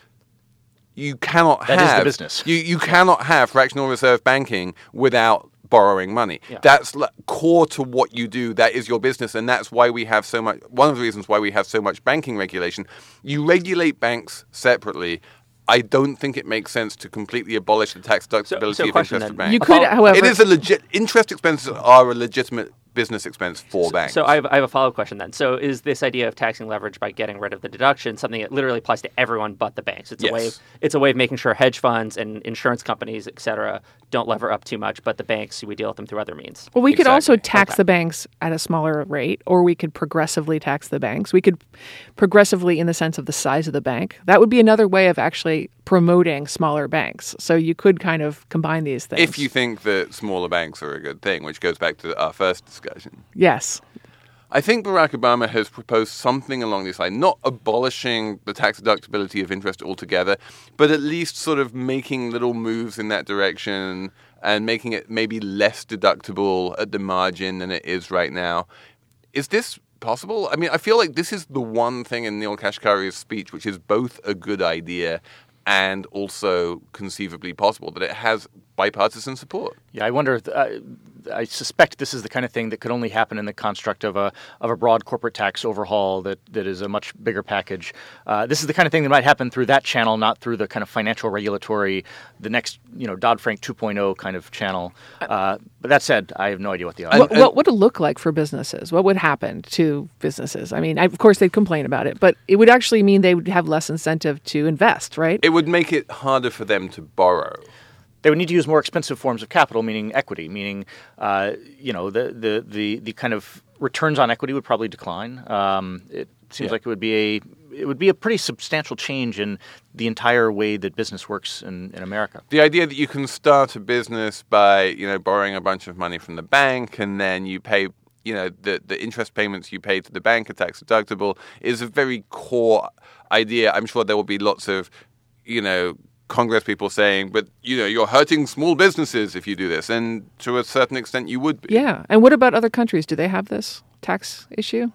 you cannot
That is the
have
business.
You you cannot have fractional reserve banking without borrowing money.
Yeah.
That's like core to what you do. That is your business, and that's why we have so much. One of the reasons why we have so much banking regulation. You regulate banks separately. I don't think it makes sense to completely abolish the tax deductibility
so
of
question
interest for
then.
banks.
You could,
Well,
however,
It is a legit. Interest expenses are a legitimate business expense for banks.
So I have, I have a follow-up question then. So is this idea of taxing leverage by getting rid of the deduction something that literally applies to everyone but the banks? It's
Yes.
a way of, it's a way of making sure hedge funds and insurance companies, et cetera, don't lever up too much, but the banks, we deal with them through other means.
Well, we could also
Exactly.
tax
Okay.
the banks at a smaller rate, or we could progressively tax the banks. We could progressively in the sense of the size of the bank. That would be another way of actually promoting smaller banks. So you could kind of combine these things.
if you think that smaller banks are a good thing, which goes back to our first discussion.
Yes.
I think Barack Obama has proposed something along this line, not abolishing the tax deductibility of interest altogether, but at least sort of making little moves in that direction and making it maybe less deductible at the margin than it is right now. Is this possible? I mean, I feel like this is the one thing in Neil Kashkari's speech which is both a good idea and also conceivably possible, that it has bipartisan support.
Yeah, I wonder. Uh, I suspect this is the kind of thing that could only happen in the construct of a of a broad corporate tax overhaul that, that is a much bigger package. Uh, this is the kind of thing that might happen through that channel, not through the kind of financial regulatory, the next you know Dodd-Frank two point oh kind of channel. Uh, but that said, I have no idea what the odds.
What, what would it look like for businesses? What would happen to businesses? I mean, I, of course, they'd complain about it, but it would actually mean they would have less incentive to invest, right?
It would make it harder for them to borrow.
They would need to use more expensive forms of capital, meaning equity, meaning uh, you know the, the the the kind of returns on equity would probably decline. Um, it seems
Yeah.
like it would be a it would be a pretty substantial change in the entire way that business works in, in America.
The idea that you can start a business by, you know, borrowing a bunch of money from the bank and then you pay, you know, the, the interest payments you pay to the bank are tax deductible is a very core idea. I'm sure there will be lots of, you know, Congress people saying, but, you know, you're hurting small businesses if you do this. And to a certain extent, you would be.
Yeah. And what about other countries? Do they have this? tax issue?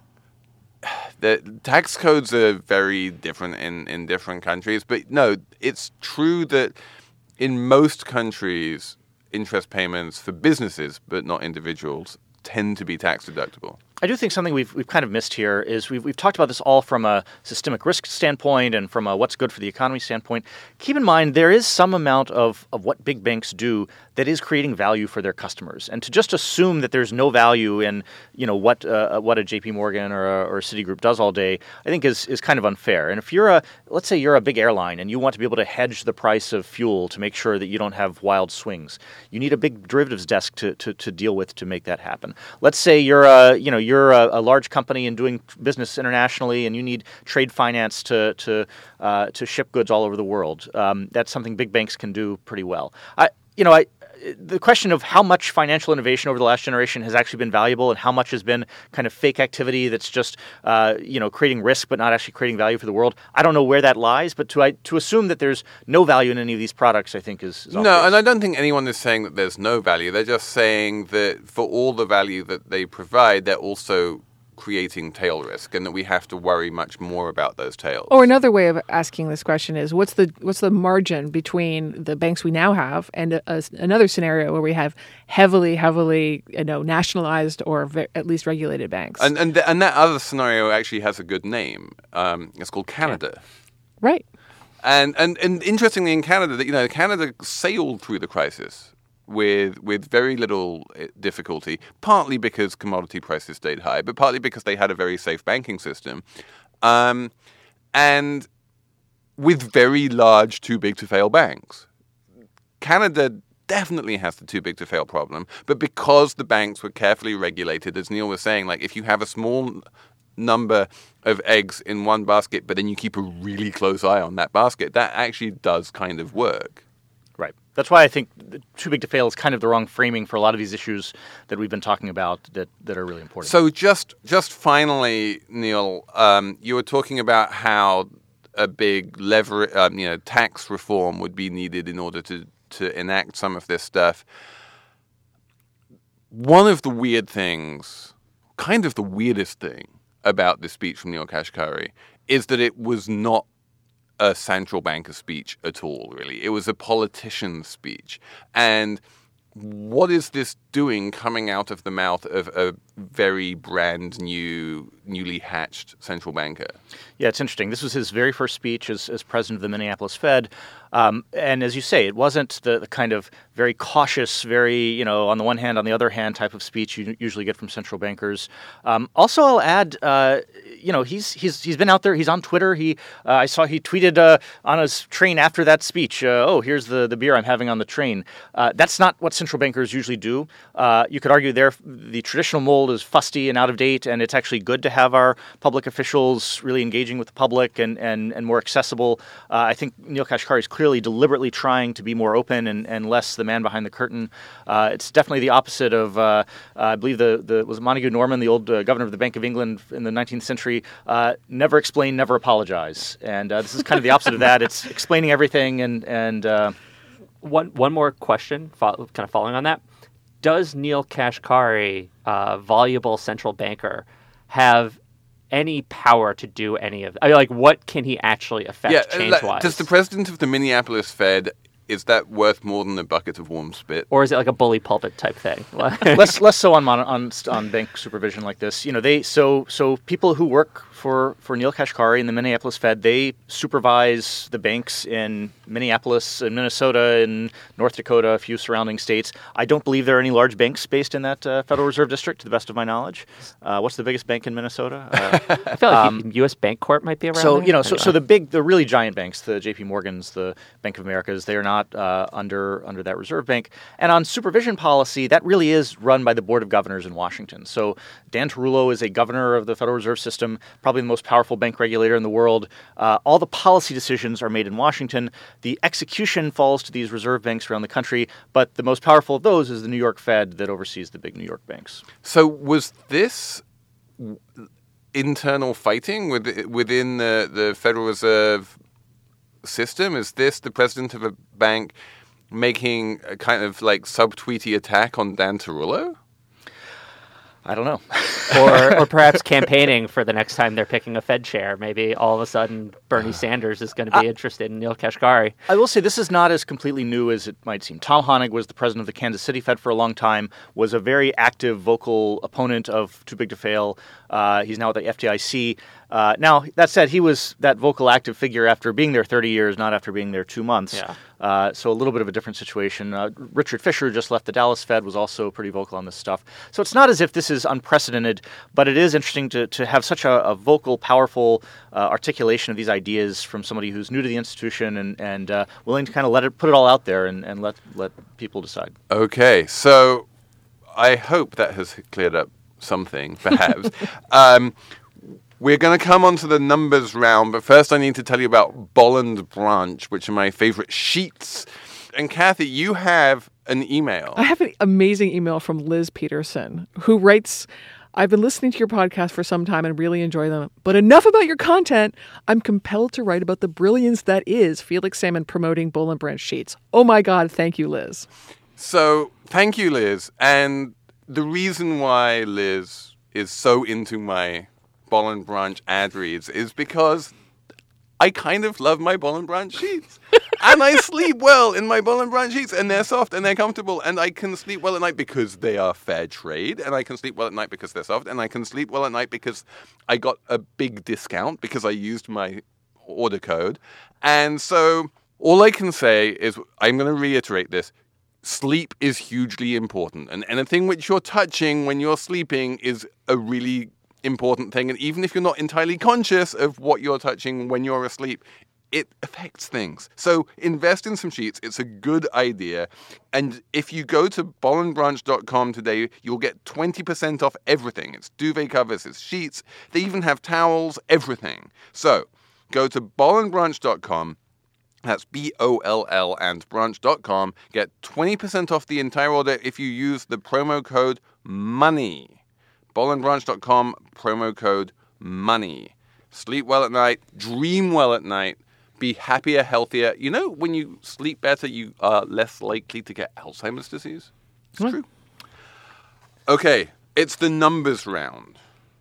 The tax codes are very different in, in different countries. But no, it's true that in most countries, interest payments for businesses, but not individuals, tend to be tax deductible.
I do think something we've we've kind of missed here is we've we've talked about this all from a systemic risk standpoint and from a what's good for the economy standpoint. Keep in mind there is some amount of, of what big banks do that is creating value for their customers, and to just assume that there's no value in you know what uh, what a J P Morgan or a, or a Citigroup does all day, I think is is kind of unfair. And if you're a let's say you're a big airline and you want to be able to hedge the price of fuel to make sure that you don't have wild swings, you need a big derivatives desk to to, to deal with to make that happen. Let's say you're a you know you're You're a, a large company and doing business internationally, and you need trade finance to to uh, to ship goods all over the world. Um, that's something big banks can do pretty well. I, you know, I, the question of how much financial innovation over the last generation has actually been valuable, and how much has been kind of fake activity that's just uh, you know creating risk but not actually creating value for the world. I don't know where that lies, but to I, to assume that there's no value in any of these products, I think is, is
no. And I don't think anyone is saying that there's no value. They're just saying that for all the value that they provide, they're also creating tail risk, and that we have to worry much more about those tails.
Or another way of asking this question is, what's the what's the margin between the banks we now have and a, a, another scenario where we have heavily, heavily, you know, nationalized or ve- at least regulated banks?
And and th- and that other scenario actually has a good name. Um, it's called Canada.
Right.
And and and interestingly, in Canada, that you know, Canada sailed through the crisis with with very little difficulty, partly because commodity prices stayed high, but partly because they had a very safe banking system, um, and with very large too-big-to-fail banks. Canada definitely has the too-big-to-fail problem, but because the banks were carefully regulated, as Neil was saying, like if you have a small number of eggs in one basket, but then you keep a really close eye on that basket, that actually does kind of work.
Right. That's why I think too big to fail is kind of the wrong framing for a lot of these issues that we've been talking about that, that are really important.
So just just finally, Neil, um, you were talking about how a big lever, um, you know, tax reform would be needed in order to, to enact some of this stuff. One of the weird things, kind of the weirdest thing about this speech from Neel Kashkari is that it was not a central banker speech at all, really. It was a politician's speech. And what is this doing coming out of the mouth of a very brand new, newly hatched central banker?
Yeah, it's interesting. This was his very first speech as, as president of the Minneapolis Fed. Um, and as you say, it wasn't the, the kind of very cautious, very, you know, on the one hand, on the other hand type of speech you usually get from central bankers. Um, also, I'll add, uh, you know, he's he's he's been out there. He's on Twitter. He uh, I saw he tweeted uh, on his train after that speech, uh, oh, here's the, the beer I'm having on the train. Uh, that's not what central bankers usually do. Uh, you could argue there the traditional mold is fusty and out of date, and it's actually good to have our public officials really engaging with the public and, and, and more accessible. Uh, I think Neel Kashkari is clearly deliberately trying to be more open and, and less the man behind the curtain. Uh, it's definitely the opposite of, uh, uh, I believe, the, the was Montague Norman, the old uh, governor of the Bank of England in the nineteenth century, uh, never explain, never apologize. And uh, this is kind of the opposite of that. It's explaining everything and... and uh,
one, one more question, fo- kind of following on that. Does Neel Kashkari, uh, voluble central banker, have any power to do any of? I mean, like, what can he actually affect
yeah,
change-wise?
Like, does the president of the Minneapolis Fed, is that worth more than a bucket of warm spit?
Or is it like a bully pulpit type thing?
less less so on, on on bank supervision like this. You know, they so so people who work for for Neel Kashkari in the Minneapolis Fed, they supervise the banks in Minneapolis and Minnesota and North Dakota, a few surrounding states. I don't believe there are any large banks based in that uh, Federal Reserve District, to the best of my knowledge. Uh, what's the biggest bank in Minnesota? Uh,
I feel like um, U S Bancorp might be around.
So
there.
you know, so, so the big, the really giant banks, the J P Morgans, the Bank of Americas, they are not uh, under under that reserve bank. And on supervision policy, that really is run by the Board of Governors in Washington. So Dan Tarullo is a governor of the Federal Reserve System, probably the most powerful bank regulator in the world. Uh, all the policy decisions are made in Washington. The execution falls to these reserve banks around the country, but the most powerful of those is the New York Fed that oversees the big New York banks.
So was this internal fighting with, within the, the Federal Reserve system? Is this the president of a bank making a kind of like subtweety attack on Dan Tarullo?
I don't know.
or or perhaps campaigning for the next time they're picking a Fed chair. Maybe all of a sudden Bernie Sanders is going to be uh, interested in Neil Kashkari.
I will say this is not as completely new as it might seem. Tom Honig was the president of the Kansas City Fed for a long time, was a very active, vocal opponent of Too Big to Fail. Uh, he's now at the F D I C. Uh, now, that said, he was that vocal, active figure after being there thirty years, not after being there two months.
Yeah.
Uh, so a little bit of a different situation. Uh, Richard Fisher, just left the Dallas Fed, was also pretty vocal on this stuff. So it's not as if this is unprecedented, but it is interesting to, to have such a, a vocal, powerful uh, articulation of these ideas from somebody who's new to the institution and, and uh, willing to kind of let it put it all out there and, and let, let people decide.
Okay, so I hope that has cleared up something, perhaps. um, We're going to come on to the numbers round, but first I need to tell you about Bolland Branch, which are my favorite sheets. And Kathy, you have an email.
I have an amazing email from Liz Peterson, who writes, I've been listening to your podcast for some time and really enjoy them, but enough about your content. I'm compelled to write about the brilliance that is Felix Salmon promoting Bolland Branch sheets. Oh my God, thank you, Liz.
So, thank you, Liz. And the reason why Liz is so into my Bolland Branch ad reads is because I kind of love my Bolland Branch sheets. And I sleep well in my Bolland Branch sheets, and they're soft and they're comfortable, and I can sleep well at night because they are fair trade, and I can sleep well at night because they're soft, and I can sleep well at night because I got a big discount because I used my order code. And so all I can say is, I'm going to reiterate this, sleep is hugely important, and anything which you're touching when you're sleeping is a really important thing. And even if you're not entirely conscious of what you're touching when you're asleep, it affects things. So invest in some sheets. It's a good idea. And if you go to bolland branch dot com today, you'll get twenty percent off everything. It's duvet covers, it's sheets. They even have towels, everything. So go to bolland branch dot com. That's B O L L and branch dot com. Get twenty percent off the entire order if you use the promo code MONEY. bolland branch dot com, promo code MONEY. Sleep well at night, dream well at night, be happier, healthier. You know, when you sleep better, you are less likely to get Alzheimer's disease. It's what? True. Okay, it's the numbers round.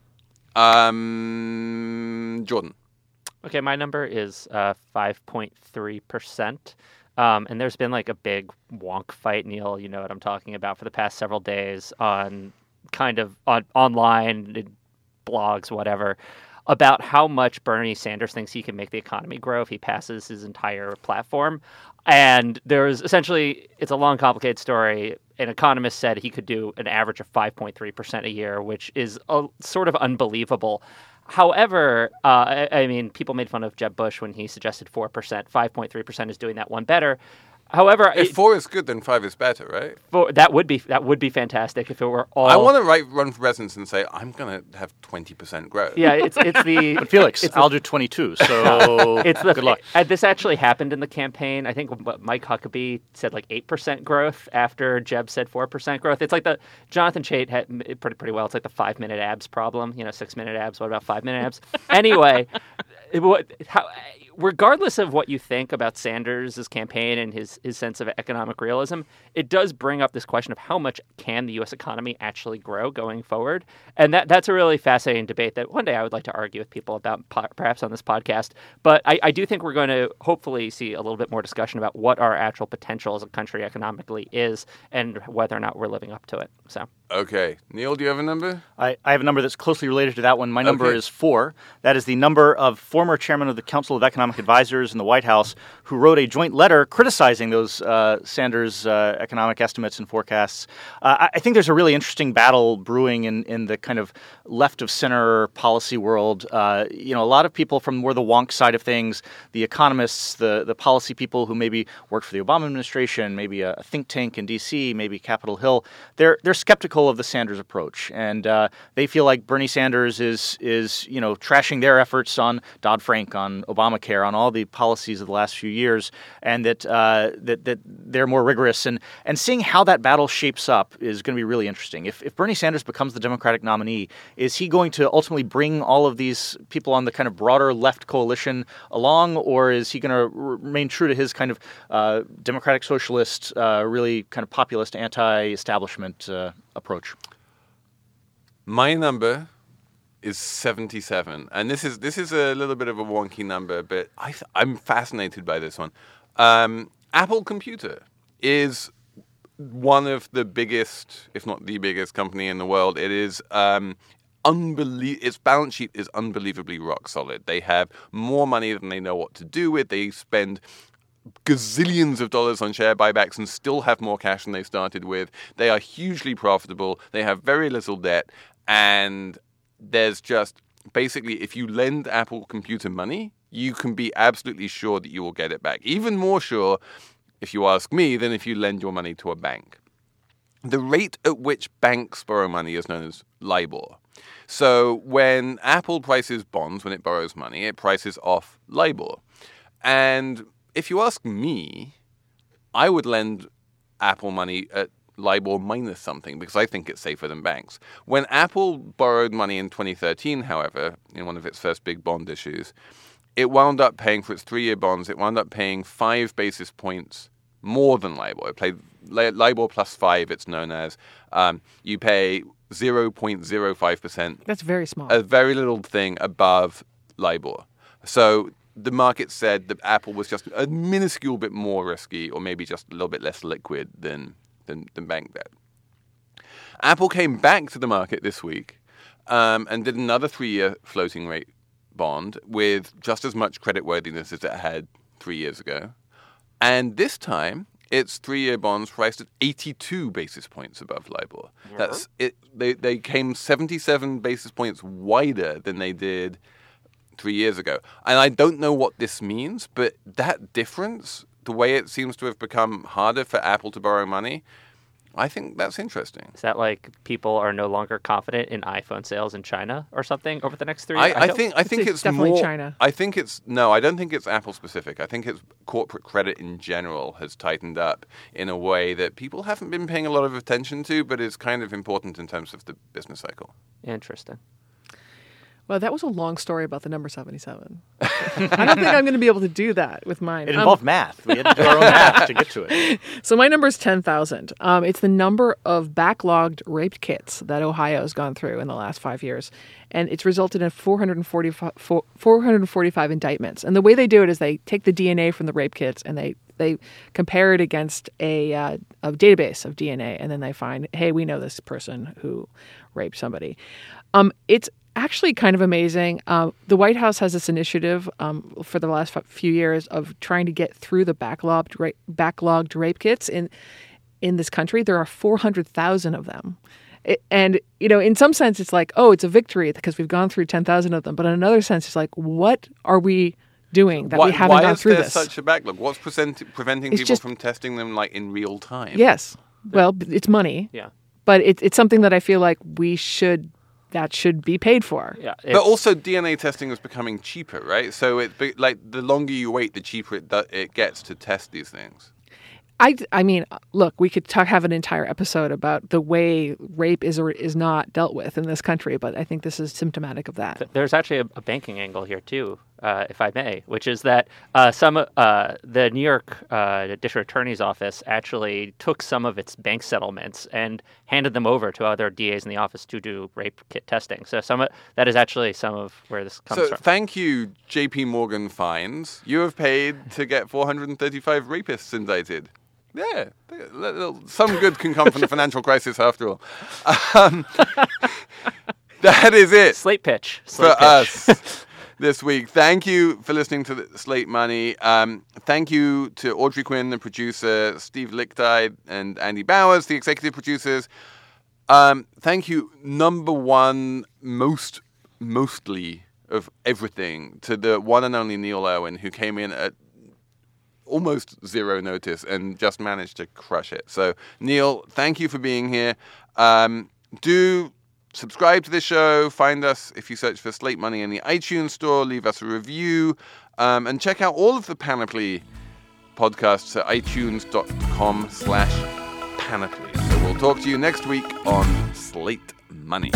Um, Jordan.
Okay, my number is uh, five point three percent. Um, and there's been like a big wonk fight, Neil, you know what I'm talking about, for the past several days on kind of on online blogs, whatever, about how much Bernie Sanders thinks he can make the economy grow if he passes his entire platform. And there's essentially, it's a long, complicated story. An economist said he could do an average of five point three percent a year, which is a, sort of unbelievable. However, uh, I, I mean, people made fun of Jeb Bush when he suggested four percent. five point three percent is doing that one better. However,
if
it,
four is good, then five is better, right?
Four, that would be that would be fantastic if it were all.
I want to write, run for president and say I'm going to have twenty percent growth.
Yeah, it's it's the
but Felix.
It's
I'll
the,
do twenty-two. So
it's the,
good luck.
Uh, this actually happened in the campaign. I think Mike Huckabee said like eight percent growth after Jeb said four percent growth. It's like the Jonathan Chait had pretty pretty well. It's like the five minute abs problem. You know, six minute abs. What about five minute abs? Anyway, what how. Regardless of what you think about Sanders' campaign and his, his sense of economic realism, it does bring up this question of how much can the U S economy actually grow going forward. And that that's a really fascinating debate that one day I would like to argue with people about, po- perhaps on this podcast. But I, I do think we're going to hopefully see a little bit more discussion about what our actual potential as a country economically is and whether or not we're living up to it. So.
Okay. Neil, do you have a number?
I, I have a number that's closely related to that one. My number
okay.
is four. That is the number of former chairman of the Council of Economic Advisors in the White House who wrote a joint letter criticizing those uh, Sanders uh, economic estimates and forecasts. Uh, I think there's a really interesting battle brewing in, in the kind of left-of-center policy world. Uh, you know, a lot of people from more the wonk side of things, the economists, the, the policy people who maybe worked for the Obama administration, maybe a, a think tank in D C, maybe Capitol Hill, they're they're skeptical of the Sanders approach, and uh, they feel like Bernie Sanders is is you know trashing their efforts on Dodd-Frank, on Obamacare, on all the policies of the last few years, and that uh, that that they're more rigorous. And and seeing how that battle shapes up is going to be really interesting. If if Bernie Sanders becomes the Democratic nominee, is he going to ultimately bring all of these people on the kind of broader left coalition along, or is he going to remain true to his kind of uh, democratic socialist, uh, really kind of populist, anti-establishment uh, approach?
My number is seventy-seven, and this is this is a little bit of a wonky number, but I th- I'm fascinated by this one. Um, Apple Computer is one of the biggest, if not the biggest, company in the world. It is um, unbelie- Its balance sheet is unbelievably rock solid. They have more money than they know what to do with. They spend gazillions of dollars on share buybacks and still have more cash than they started with. They are hugely profitable. They have very little debt. And there's just basically, if you lend Apple Computer money, you can be absolutely sure that you will get it back. Even more sure, if you ask me, than if you lend your money to a bank. The rate at which banks borrow money is known as LIBOR. So when Apple prices bonds, when it borrows money, it prices off LIBOR. And if you ask me, I would lend Apple money at LIBOR minus something because I think it's safer than banks. When Apple borrowed money in twenty thirteen, however, in one of its first big bond issues, it wound up paying for its three-year bonds, it wound up paying five basis points more than LIBOR. It paid LIBOR plus five, it's known as. Um, you pay zero point zero five percent.
That's very small.
A very little thing above LIBOR. So the market said that Apple was just a minuscule bit more risky, or maybe just a little bit less liquid than, than, than bank debt. Apple came back to the market this week um, and did another three-year floating rate bond with just as much creditworthiness as it had three years ago. And this time, its three-year bonds priced at eighty-two basis points above LIBOR. Yeah. That's it. They they came seventy-seven basis points wider than they did three years ago. And I don't know what this means, but that difference, the way it seems to have become harder for Apple to borrow money, I think that's interesting.
Is that like people are no longer confident in iPhone sales in China or something over the next three
I,
years?
I, I think I think
it's,
it's
definitely
more,
China.
I think it's no. I don't think it's Apple specific. I think it's corporate credit in general has tightened up in a way that people haven't been paying a lot of attention to, but is kind of important in terms of the business cycle.
Interesting.
Well, that was a long story about the number seventy-seven. I don't think I'm going to be able to do that with mine.
It involved um, math. We had to do our own math to get to it.
So my number is ten thousand. Um, it's the number of backlogged rape kits that Ohio has gone through in the last five years. And it's resulted in four hundred forty-five, four hundred forty-five indictments. And the way they do it is they take the D N A from the rape kits and they, they compare it against a, uh, a database of D N A. And then they find, hey, we know this person who raped somebody. Um, it's actually kind of amazing. Uh, the White House has this initiative um, for the last few years of trying to get through the backlogged rape, backlogged rape kits in in this country. There are four hundred thousand of them. It, and, you know, in some sense, it's like, oh, it's a victory because we've gone through ten thousand of them. But in another sense, it's like, what are we doing that
why,
we haven't
why
gone through
this? Why
this?
is there such a backlog? What's present, preventing
It's
people
just-
from testing them like in real time?
Yes. Well, it's money.
Yeah.
But it, it's something that I feel like we should, that should be paid for.
Yeah.
But also D N A testing is becoming cheaper, right? So it be- like the longer you wait, the cheaper it, do- it gets to test these things.
I, I mean, look, we could talk, have an entire episode about the way rape is or is not dealt with in this country, but I think this is symptomatic of that.
There's actually a, a banking angle here too, uh, if I may, which is that uh, some uh, the New York uh, District Attorney's Office actually took some of its bank settlements and handed them over to other D As in the office to do rape kit testing. So some of, that is actually some of where this comes
So
from.
thank you, J P Morgan fines. You have paid to get four hundred thirty-five rapists indicted. Yeah, some good can come from the financial crisis after all. Um, that is it.
Slate pitch. Slate
for
pitch.
us this week. Thank you for listening to the Slate Money. Um, thank you to Audrey Quinn, the producer, Steve Lichtide, and Andy Bowers, the executive producers. Um, thank you, number one, most, mostly of everything, to the one and only Neil Owen, who came in at almost zero notice and just managed to crush it. So, Neil, thank you for being here. Um, do subscribe to the show. Find us if you search for Slate Money in the iTunes store. Leave us a review. Um, and check out all of the Panoply podcasts at itunes.com slash Panoply. So we'll talk to you next week on Slate Money.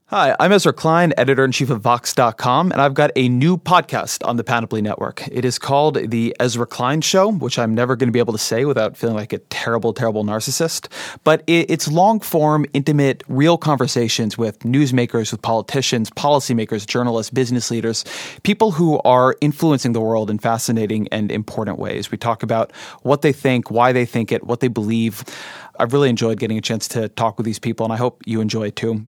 Hi, I'm Ezra Klein, editor-in-chief of Vox dot com, and I've got a new podcast on the Panoply Network. It is called The Ezra Klein Show, which I'm never going to be able to say without feeling like a terrible, terrible narcissist. But it, it's long-form, intimate, real conversations with newsmakers, with politicians, policymakers, journalists, business leaders, people who are influencing the world in fascinating and important ways. We talk about what they think, why they think it, what they believe. I've really enjoyed getting a chance to talk with these people, and I hope you enjoy it too.